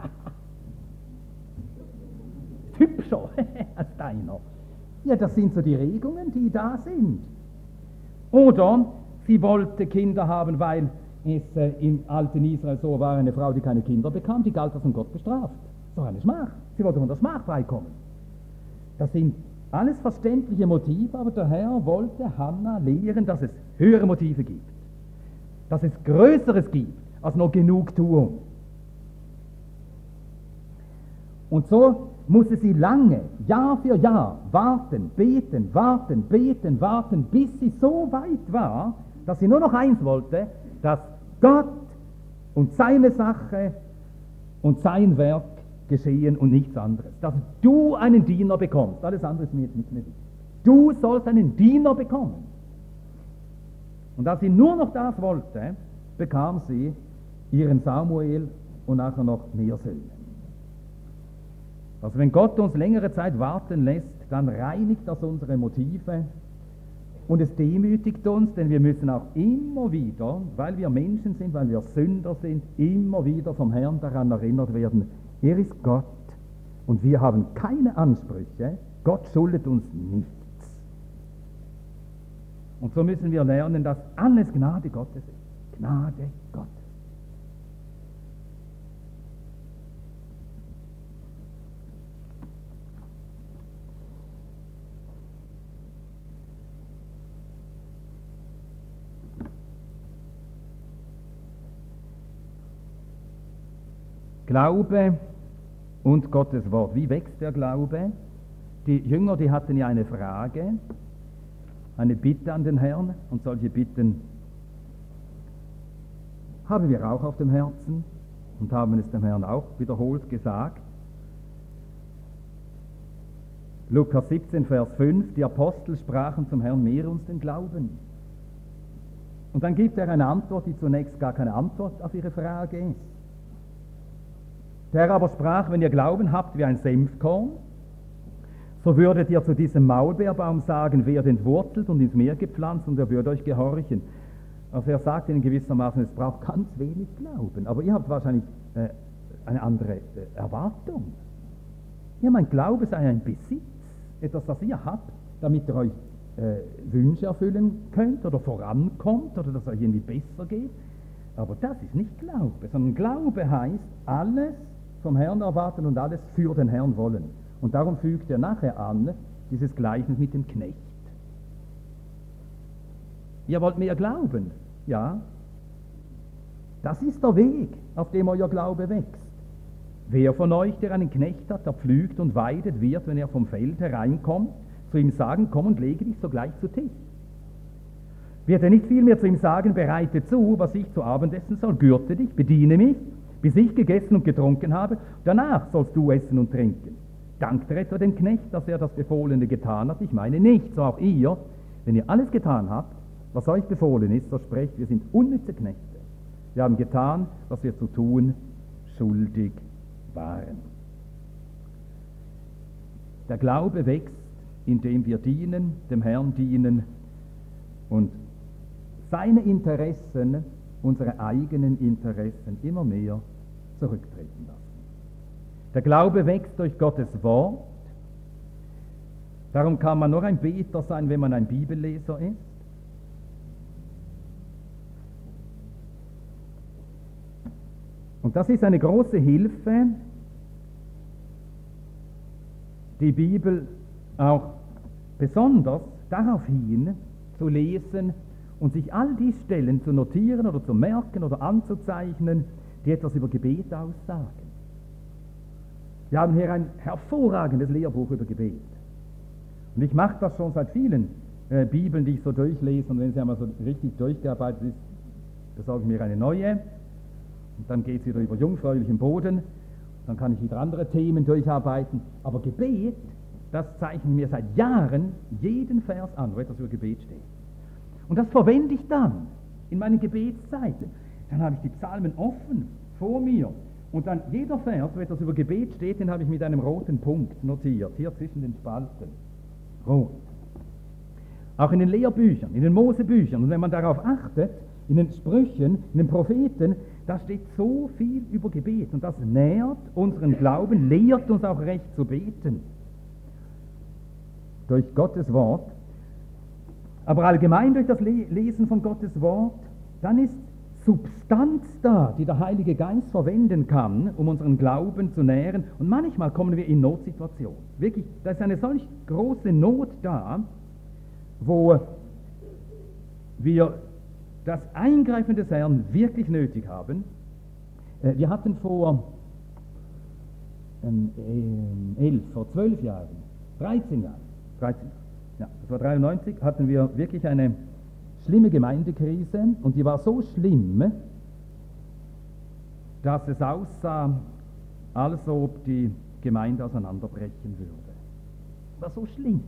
Speaker 1: Hübscher als deiner. Ja, das sind so die Regungen, die da sind. Oder sie wollte Kinder haben, weil es äh, im alten Israel so war, eine Frau, die keine Kinder bekam, die galt als von Gott bestraft. So eine Schmach. Sie wollte von der Schmach freikommen. Das sind alles verständliche Motive, aber der Herr wollte Hannah lehren, dass es höhere Motive gibt. Dass es Größeres gibt als nur Genugtuung. Und so musste sie lange, Jahr für Jahr, warten, beten, warten, beten, warten, bis sie so weit war, dass sie nur noch eins wollte, dass Gott und seine Sache und sein Werk geschehen und nichts anderes. Dass du einen Diener bekommst. Alles andere ist mir jetzt nicht mehr wichtig. Du sollst einen Diener bekommen. Und als sie nur noch das wollte, bekam sie ihren Samuel und nachher noch mehr Söhne. Also wenn Gott uns längere Zeit warten lässt, dann reinigt das unsere Motive und es demütigt uns, denn wir müssen auch immer wieder, weil wir Menschen sind, weil wir Sünder sind, immer wieder vom Herrn daran erinnert werden, er ist Gott und wir haben keine Ansprüche, Gott schuldet uns nichts. Und so müssen wir lernen, dass alles Gnade Gottes ist. Gnade Gottes. Glaube und Gottes Wort. Wie wächst der Glaube? Die Jünger, die hatten ja eine Frage, eine Bitte an den Herrn, und solche Bitten haben wir auch auf dem Herzen und haben es dem Herrn auch wiederholt gesagt. Lukas siebzehn, Vers fünf, die Apostel sprachen zum Herrn: mehre uns den Glauben. Und dann gibt er eine Antwort, die zunächst gar keine Antwort auf ihre Frage ist. Der Herr aber sprach: wenn ihr Glauben habt wie ein Senfkorn, so würdet ihr zu diesem Maulbeerbaum sagen, werdet entwurzelt und ins Meer gepflanzt, und er würde euch gehorchen. Also er sagt ihnen gewissermaßen, es braucht ganz wenig Glauben, aber ihr habt wahrscheinlich äh, eine andere äh, Erwartung. Ihr meint, Glaube sei ein Besitz, etwas, das ihr habt, damit ihr euch äh, Wünsche erfüllen könnt oder vorankommt oder dass es euch irgendwie besser geht. Aber das ist nicht Glaube, sondern Glaube heißt, alles vom Herrn erwarten und alles für den Herrn wollen. Und darum fügt er nachher an, dieses Gleichnis mit dem Knecht. Ihr wollt mehr glauben? Ja. Das ist der Weg, auf dem euer Glaube wächst. Wer von euch, der einen Knecht hat, der pflügt und weidet, wird, wenn er vom Feld hereinkommt, zu ihm sagen, komm und lege dich sogleich zu Tisch. Wird er nicht vielmehr zu ihm sagen, bereite zu, was ich zu Abend essen soll, gürte dich, bediene mich, bis ich gegessen und getrunken habe, danach sollst du essen und trinken. Dankt er etwa dem Knecht, dass er das Befohlene getan hat? Ich meine nicht, so auch ihr, wenn ihr alles getan habt, was euch befohlen ist, so sprecht, wir sind unnütze Knechte. Wir haben getan, was wir zu tun schuldig waren. Der Glaube wächst, indem wir dienen, dem Herrn dienen und seine Interessen, unsere eigenen Interessen immer mehr zurücktreten lassen. Der Glaube wächst durch Gottes Wort. Darum kann man nur ein Beter sein, wenn man ein Bibelleser ist. Und das ist eine große Hilfe, die Bibel auch besonders darauf hin zu lesen und sich all die Stellen zu notieren oder zu merken oder anzuzeichnen, die etwas über Gebet aussagen. Wir haben hier ein hervorragendes Lehrbuch über Gebet. Und ich mache das schon seit vielen äh, Bibeln, die ich so durchlese, und wenn sie einmal so richtig durchgearbeitet ist, besorge ich mir eine neue. Und dann geht es wieder über jungfräulichen Boden, dann kann ich wieder andere Themen durcharbeiten. Aber Gebet, das zeichne ich mir seit Jahren jeden Vers an, wo etwas über Gebet steht. Und das verwende ich dann in meinen Gebetszeiten. Dann habe ich die Psalmen offen vor mir. Und dann jeder Vers, wo etwas über Gebet steht, den habe ich mit einem roten Punkt notiert, hier zwischen den Spalten. Rot. Auch in den Lehrbüchern, in den Mosebüchern. Und wenn man darauf achtet, in den Sprüchen, in den Propheten, da steht so viel über Gebet. Und das nährt unseren Glauben, lehrt uns auch recht zu beten. Durch Gottes Wort. Aber allgemein durch das Lesen von Gottes Wort, dann ist Substanz da, die der Heilige Geist verwenden kann, um unseren Glauben zu nähren. Und manchmal kommen wir in Notsituationen. Wirklich, da ist eine solch große Not da, wo wir das Eingreifen des Herrn wirklich nötig haben. Wir hatten vor ähm, elf, vor zwölf Jahren, dreizehn Jahren, dreizehn Jahren, ja, das war dreiundneunzig, hatten wir wirklich eine schlimme Gemeindekrise, und die war so schlimm, dass es aussah, als ob die Gemeinde auseinanderbrechen würde. War so schlimm.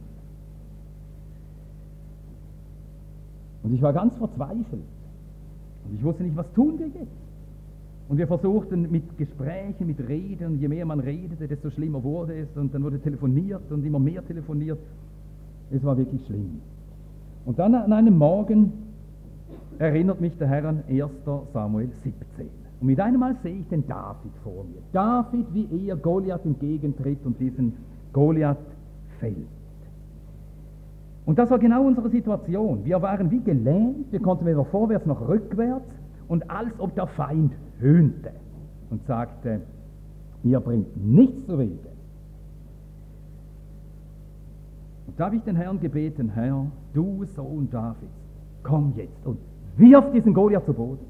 Speaker 1: Und ich war ganz verzweifelt. Und ich wusste nicht, was tun wir jetzt? Und wir versuchten mit Gesprächen, mit Reden, und je mehr man redete, desto schlimmer wurde es, und dann wurde telefoniert und immer mehr telefoniert. Es war wirklich schlimm. Und dann an einem Morgen erinnert mich der Herr an erster Samuel siebzehn. Und mit einem Mal sehe ich den David vor mir. David, wie er Goliath entgegentritt und diesen Goliath fällt. Und das war genau unsere Situation. Wir waren wie gelähmt, wir konnten weder vorwärts noch rückwärts, und als ob der Feind höhnte und sagte, ihr bringt nichts zu Wege. Und da habe ich den Herrn gebeten, Herr, du Sohn Davids, komm jetzt und wirf diesen Goliath zu Boden.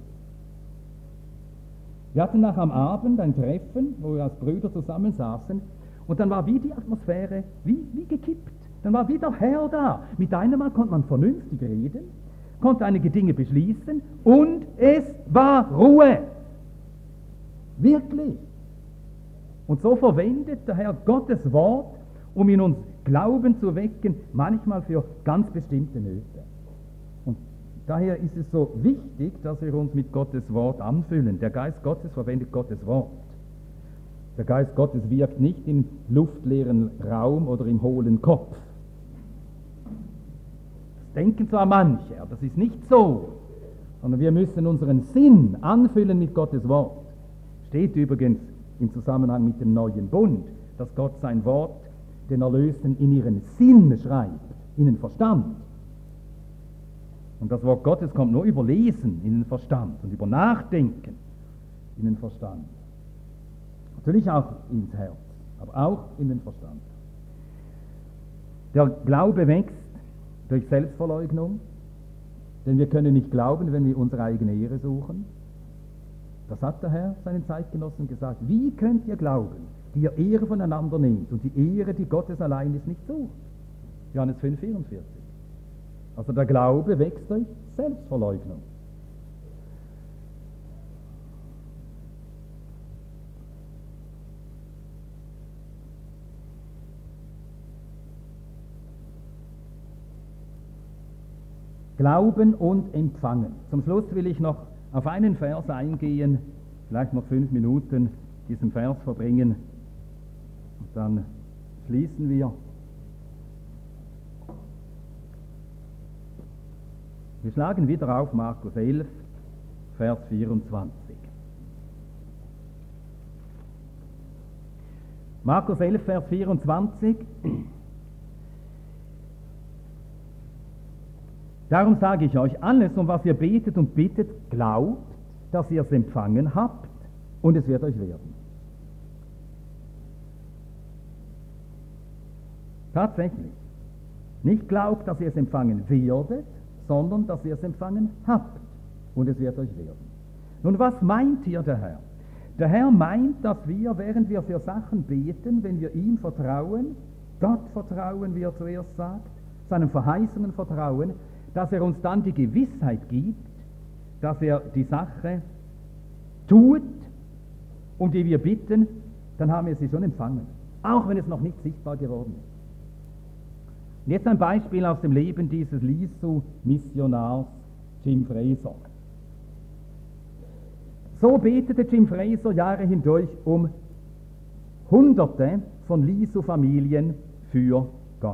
Speaker 1: Wir hatten nach am Abend ein Treffen, wo wir als Brüder zusammen saßen, und dann war wie die Atmosphäre wie, wie gekippt. Dann war wieder Herr da. Mit einem Mal konnte man vernünftig reden, konnte einige Dinge beschließen, und es war Ruhe. Wirklich. Und so verwendet der Herr Gottes Wort, um in uns Glauben zu wecken, manchmal für ganz bestimmte Nöte. Und daher ist es so wichtig, dass wir uns mit Gottes Wort anfüllen. Der Geist Gottes verwendet Gottes Wort. Der Geist Gottes wirkt nicht im luftleeren Raum oder im hohlen Kopf. Das denken zwar manche, aber das ist nicht so. Sondern wir müssen unseren Sinn anfüllen mit Gottes Wort. Steht übrigens im Zusammenhang mit dem neuen Bund, dass Gott sein Wort den Erlösten in ihren Sinn schreibt, in den Verstand. Und das Wort Gottes kommt nur über Lesen in den Verstand und über Nachdenken in den Verstand. Natürlich auch ins Herz, aber auch in den Verstand. Der Glaube wächst durch Selbstverleugnung, denn wir können nicht glauben, wenn wir unsere eigene Ehre suchen. Das hat der Herr seinen Zeitgenossen gesagt. Wie könnt ihr glauben, die ihr Ehre voneinander nehmt und die Ehre, die Gottes allein ist, nicht sucht? Johannes fünf, vierundvierzig. Also der Glaube wächst durch Selbstverleugnung. Glauben und Empfangen. Zum Schluss will ich noch auf einen Vers eingehen, vielleicht noch fünf Minuten diesen Vers verbringen und dann schließen wir. Wir schlagen wieder auf Markus elf, Vers vierundzwanzig. Markus elf, Vers vierundzwanzig. Darum sage ich euch, alles, um was ihr betet und bittet, glaubt, dass ihr es empfangen habt, und es wird euch werden. Tatsächlich. Nicht glaubt, dass ihr es empfangen werdet, sondern dass ihr es empfangen habt, und es wird euch werden. Nun, was meint hier der Herr? Der Herr meint, dass wir, während wir für Sachen beten, wenn wir ihm vertrauen, Gott vertrauen, wie er zuerst sagt, seinen Verheißungen vertrauen, dass er uns dann die Gewissheit gibt, dass er die Sache tut, um die wir bitten, dann haben wir sie schon empfangen, auch wenn es noch nicht sichtbar geworden ist. Und jetzt ein Beispiel aus dem Leben dieses Lisu-Missionars Jim Fraser. So betete Jim Fraser Jahre hindurch um Hunderte von Lisu-Familien für Gott.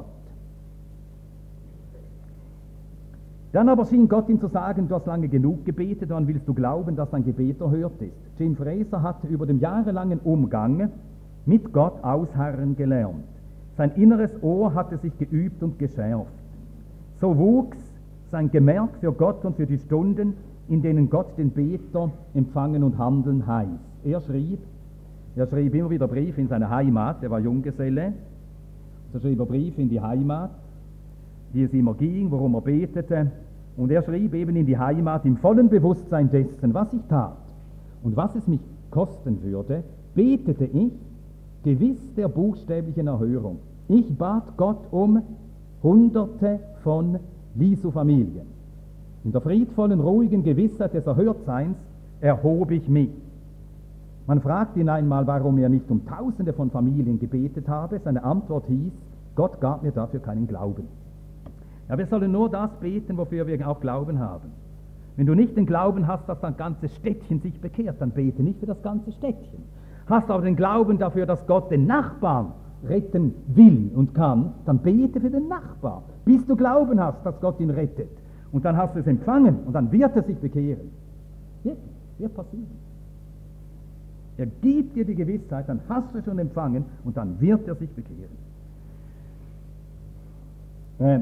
Speaker 1: Dann aber schien Gott ihm zu sagen, du hast lange genug gebetet, dann willst du glauben, dass dein Gebet erhört ist. Jim Fraser hatte über den jahrelangen Umgang mit Gott ausharren gelernt. Sein inneres Ohr hatte sich geübt und geschärft. So wuchs sein Gemerk für Gott und für die Stunden, in denen Gott den Beter empfangen und handeln heißt. Er schrieb, er schrieb immer wieder Briefe in seine Heimat, er war Junggeselle, so schrieb er Briefe in die Heimat, wie es immer ging, worum er betete, und er schrieb eben in die Heimat im vollen Bewusstsein dessen, was ich tat und was es mich kosten würde, betete ich, gewiss der buchstäblichen Erhörung. Ich bat Gott um Hunderte von Lisu-Familien. In der friedvollen, ruhigen Gewissheit des Erhörtseins erhob ich mich. Man fragte ihn einmal, warum er nicht um Tausende von Familien gebetet habe. Seine Antwort hieß, Gott gab mir dafür keinen Glauben. Ja, wir sollen nur das beten, wofür wir auch Glauben haben. Wenn du nicht den Glauben hast, dass dein ganzes Städtchen sich bekehrt, dann bete nicht für das ganze Städtchen. Hast aber den Glauben dafür, dass Gott den Nachbarn retten will und kann, dann bete für den Nachbarn, bis du Glauben hast, dass Gott ihn rettet. Und dann hast du es empfangen und dann wird er sich bekehren. Wird, wird passieren. Er gibt dir die Gewissheit, dann hast du es schon empfangen und dann wird er sich bekehren. Ähm,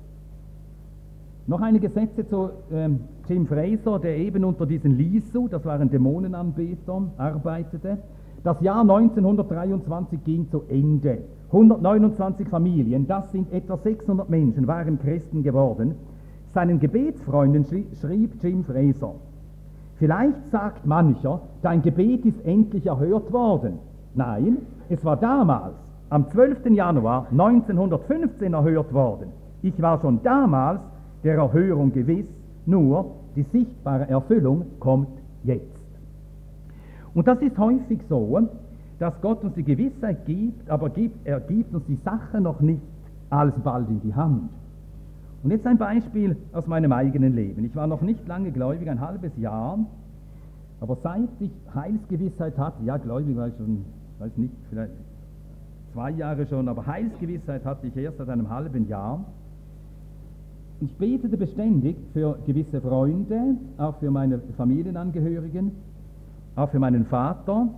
Speaker 1: noch einige Sätze zu ähm, Jim Fraser, der eben unter diesen Lisu, das waren Dämonenanbeter, arbeitete. Das Jahr neunzehnhundertdreiundzwanzig ging zu Ende. hundertneunundzwanzig Familien, das sind etwa sechshundert Menschen, waren Christen geworden. Seinen Gebetsfreunden schrieb Jim Fraser, vielleicht sagt mancher, dein Gebet ist endlich erhört worden. Nein, es war damals, am zwölften Januar neunzehnhundertfünfzehn erhört worden. Ich war schon damals der Erhörung gewiss, nur die sichtbare Erfüllung kommt jetzt. Und das ist häufig so, dass Gott uns die Gewissheit gibt, aber gibt, er gibt uns die Sache noch nicht alsbald in die Hand. Und jetzt ein Beispiel aus meinem eigenen Leben. Ich war noch nicht lange gläubig, ein halbes Jahr, aber seit ich Heilsgewissheit hatte, ja, gläubig war ich schon, weiß nicht, vielleicht zwei Jahre schon, aber Heilsgewissheit hatte ich erst seit einem halben Jahr. Ich betete beständig für gewisse Freunde, auch für meine Familienangehörigen, auch für meinen Vater.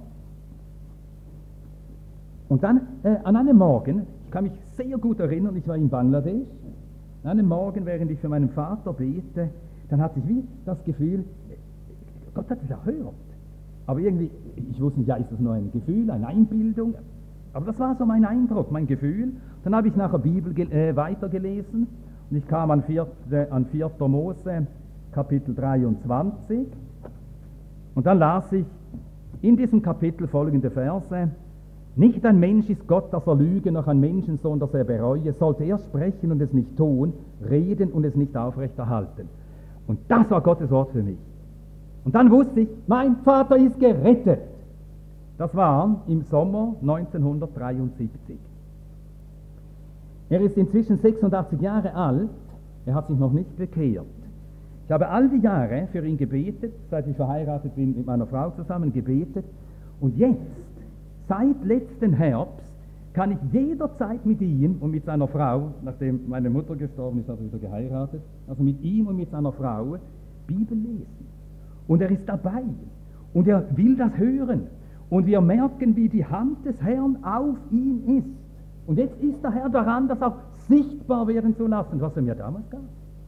Speaker 1: Und dann äh, an einem Morgen, ich kann mich sehr gut erinnern, ich war in Bangladesch, Einen Morgen, während ich für meinen Vater bete, dann hatte ich wie das Gefühl, Gott hat es erhört. Aber irgendwie, ich wusste nicht, ja, ist das nur ein Gefühl, eine Einbildung? Aber das war so mein Eindruck, mein Gefühl. Dann habe ich nachher Bibel äh, weitergelesen und ich kam an vierter an vierter Mose, Kapitel dreiundzwanzig. Und dann las ich in diesem Kapitel folgende Verse: Nicht ein Mensch ist Gott, dass er lüge, noch ein Menschensohn, dass er bereue. Sollte er sprechen und es nicht tun, reden und es nicht aufrechterhalten. Und das war Gottes Wort für mich. Und dann wusste ich, mein Vater ist gerettet. Das war im Sommer neunzehnhundertdreiundsiebzig. Er ist inzwischen sechsundachtzig Jahre alt, er hat sich noch nicht bekehrt. Ich habe all die Jahre für ihn gebetet, seit ich verheiratet bin, mit meiner Frau zusammen gebetet. Und jetzt, seit letzten Herbst, kann ich jederzeit mit ihm und mit seiner Frau, nachdem meine Mutter gestorben ist, hat er wieder geheiratet, also mit ihm und mit seiner Frau Bibel lesen. Und er ist dabei und er will das hören. Und wir merken, wie die Hand des Herrn auf ihm ist. Und jetzt ist der Herr daran, das auch sichtbar werden zu lassen, was er mir damals gab.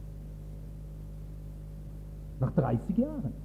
Speaker 1: Nach dreißig Jahren.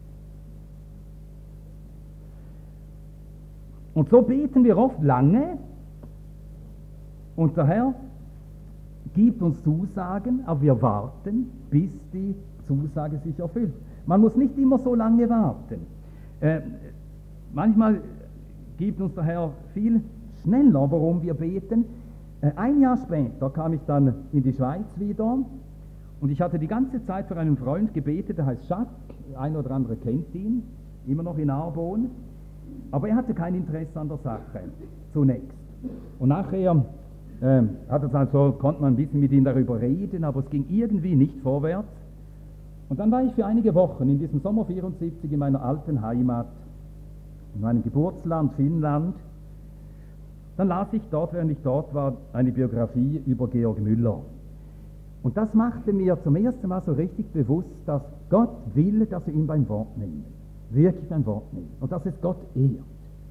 Speaker 1: Und so beten wir oft lange und der Herr gibt uns Zusagen, aber wir warten, bis die Zusage sich erfüllt. Man muss nicht immer so lange warten. Äh, manchmal gibt uns der Herr viel schneller, worum wir beten. Äh, ein Jahr später kam ich dann in die Schweiz wieder und ich hatte die ganze Zeit für einen Freund gebetet, der heißt Jacques, ein oder andere kennt ihn, immer noch in Arbon, aber er hatte kein Interesse an der Sache, zunächst. Und nachher äh, hat er dann so, konnte man ein bisschen mit ihm darüber reden, aber es ging irgendwie nicht vorwärts. Und dann war ich für einige Wochen in diesem Sommer vierundsiebzig in meiner alten Heimat, in meinem Geburtsland Finnland. Dann las ich dort, während ich dort war, eine Biografie über Georg Müller. Und das machte mir zum ersten Mal so richtig bewusst, dass Gott will, dass wir ihn beim Wort nehmen. Wirklich beim Wort nehmen. Und dass es Gott ehrt.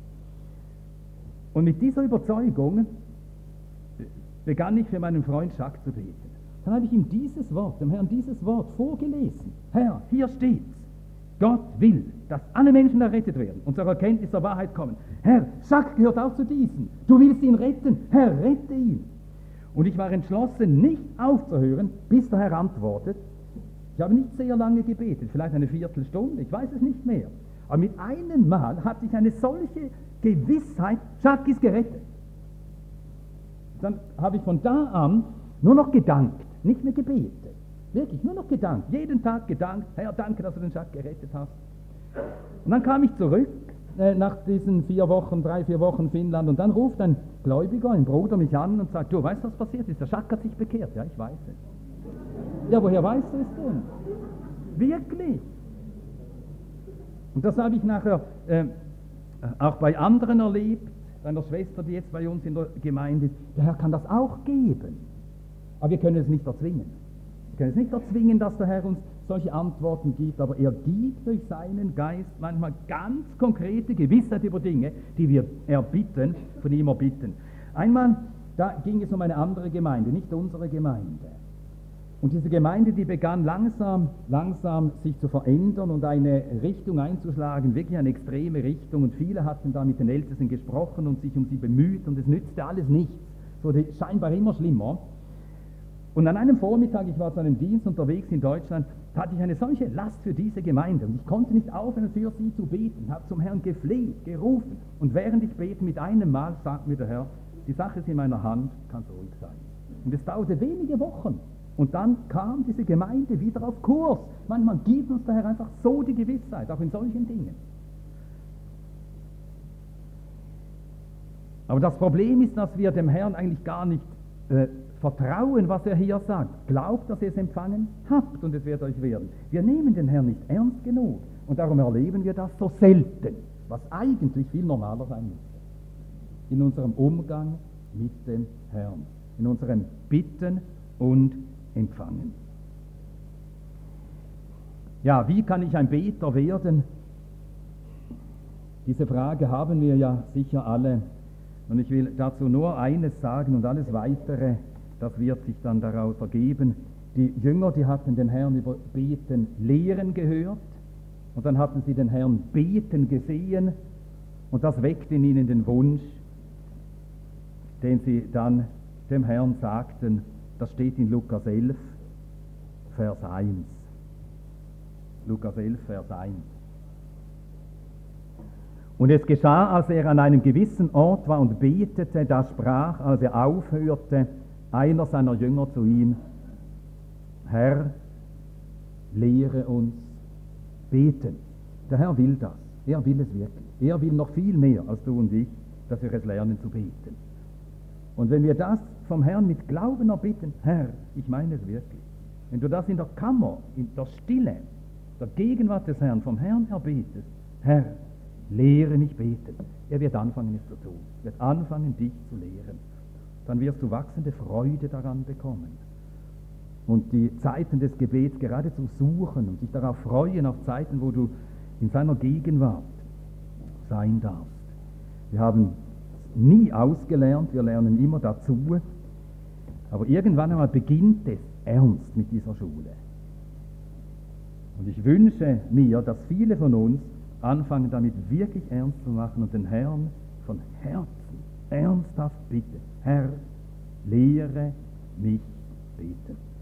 Speaker 1: Und mit dieser Überzeugung begann ich für meinen Freund Jacques zu beten. Dann habe ich ihm dieses Wort, dem Herrn dieses Wort vorgelesen. Herr, hier steht's. Gott will, dass alle Menschen errettet werden und zur Erkenntnis der Wahrheit kommen. Herr, Jacques gehört auch zu diesen. Du willst ihn retten. Herr, rette ihn. Und ich war entschlossen, nicht aufzuhören, bis der Herr antwortet. Ich habe nicht sehr lange gebetet, vielleicht eine Viertelstunde, ich weiß es nicht mehr. Aber mit einem Mal hatte ich eine solche Gewissheit, Jacques ist gerettet. Dann habe ich von da an nur noch gedankt, nicht mehr gebetet. Wirklich, nur noch gedankt. Jeden Tag gedankt, Herr, danke, dass du den Jacques gerettet hast. Und dann kam ich zurück, äh, nach diesen vier Wochen, drei, vier Wochen Finnland, und dann ruft ein Gläubiger, ein Bruder mich an und sagt, du, weißt du, was passiert ist? Der Jacques hat sich bekehrt. Ja, ich weiß es. Ja, woher weißt du es denn? Wirklich. Und das habe ich nachher äh, auch bei anderen erlebt, bei einer Schwester, die jetzt bei uns in der Gemeinde ist. Der Herr kann das auch geben. Aber wir können es nicht erzwingen. Wir können es nicht erzwingen, dass der Herr uns solche Antworten gibt, aber er gibt durch seinen Geist manchmal ganz konkrete Gewissheit über Dinge, die wir erbitten, von ihm erbitten. Einmal, da ging es um eine andere Gemeinde, nicht unsere Gemeinde. Und diese Gemeinde, die begann langsam, langsam sich zu verändern und eine Richtung einzuschlagen, wirklich eine extreme Richtung. Und viele hatten da mit den Ältesten gesprochen und sich um sie bemüht und es nützte alles nichts. Es wurde scheinbar immer schlimmer. Und an einem Vormittag, ich war zu einem Dienst unterwegs in Deutschland, hatte ich eine solche Last für diese Gemeinde und ich konnte nicht aufhören, für sie zu beten, habe zum Herrn gefleht, gerufen. Und während ich bete, mit einem Mal sagt mir der Herr, die Sache ist in meiner Hand, kannst ruhig sein. Und es dauerte wenige Wochen. Und dann kam diese Gemeinde wieder auf Kurs. Manchmal gibt uns der Herr einfach so die Gewissheit, auch in solchen Dingen. Aber das Problem ist, dass wir dem Herrn eigentlich gar nicht äh, vertrauen, was er hier sagt. Glaubt, dass ihr es empfangen habt und es wird euch werden. Wir nehmen den Herrn nicht ernst genug und darum erleben wir das so selten, was eigentlich viel normaler sein müsste. In unserem Umgang mit dem Herrn, in unserem Bitten und Empfangen. Ja, wie kann ich ein Beter werden? Diese Frage haben wir ja sicher alle. Und ich will dazu nur eines sagen und alles Weitere das wird sich dann daraus ergeben. Die Jünger, die hatten den Herrn über Beten lehren gehört und dann hatten sie den Herrn beten gesehen und das weckte in ihnen den Wunsch, den sie dann dem Herrn sagten. Das steht in Lukas elf, Vers eins. Lukas elf, Vers eins. Und es geschah, als er an einem gewissen Ort war und betete, da sprach, als er aufhörte, einer seiner Jünger zu ihm: Herr, lehre uns beten. Der Herr will das. Er will es wirklich. Er will noch viel mehr als du und ich, dass wir es lernen zu beten. Und wenn wir das vom Herrn mit Glauben erbitten, Herr, ich meine es wirklich, wenn du das in der Kammer, in der Stille, der Gegenwart des Herrn vom Herrn erbetest, Herr, lehre mich beten. Er wird anfangen, es zu tun. Er wird anfangen, dich zu lehren. Dann wirst du wachsende Freude daran bekommen. Und die Zeiten des Gebets geradezu suchen und dich darauf freuen, auf Zeiten, wo du in seiner Gegenwart sein darfst. Wir haben nie ausgelernt, wir lernen immer dazu, aber irgendwann einmal beginnt es ernst mit dieser Schule. Und ich wünsche mir, dass viele von uns anfangen, damit wirklich ernst zu machen und den Herrn von Herzen ernsthaft bitten: Herr, lehre mich beten.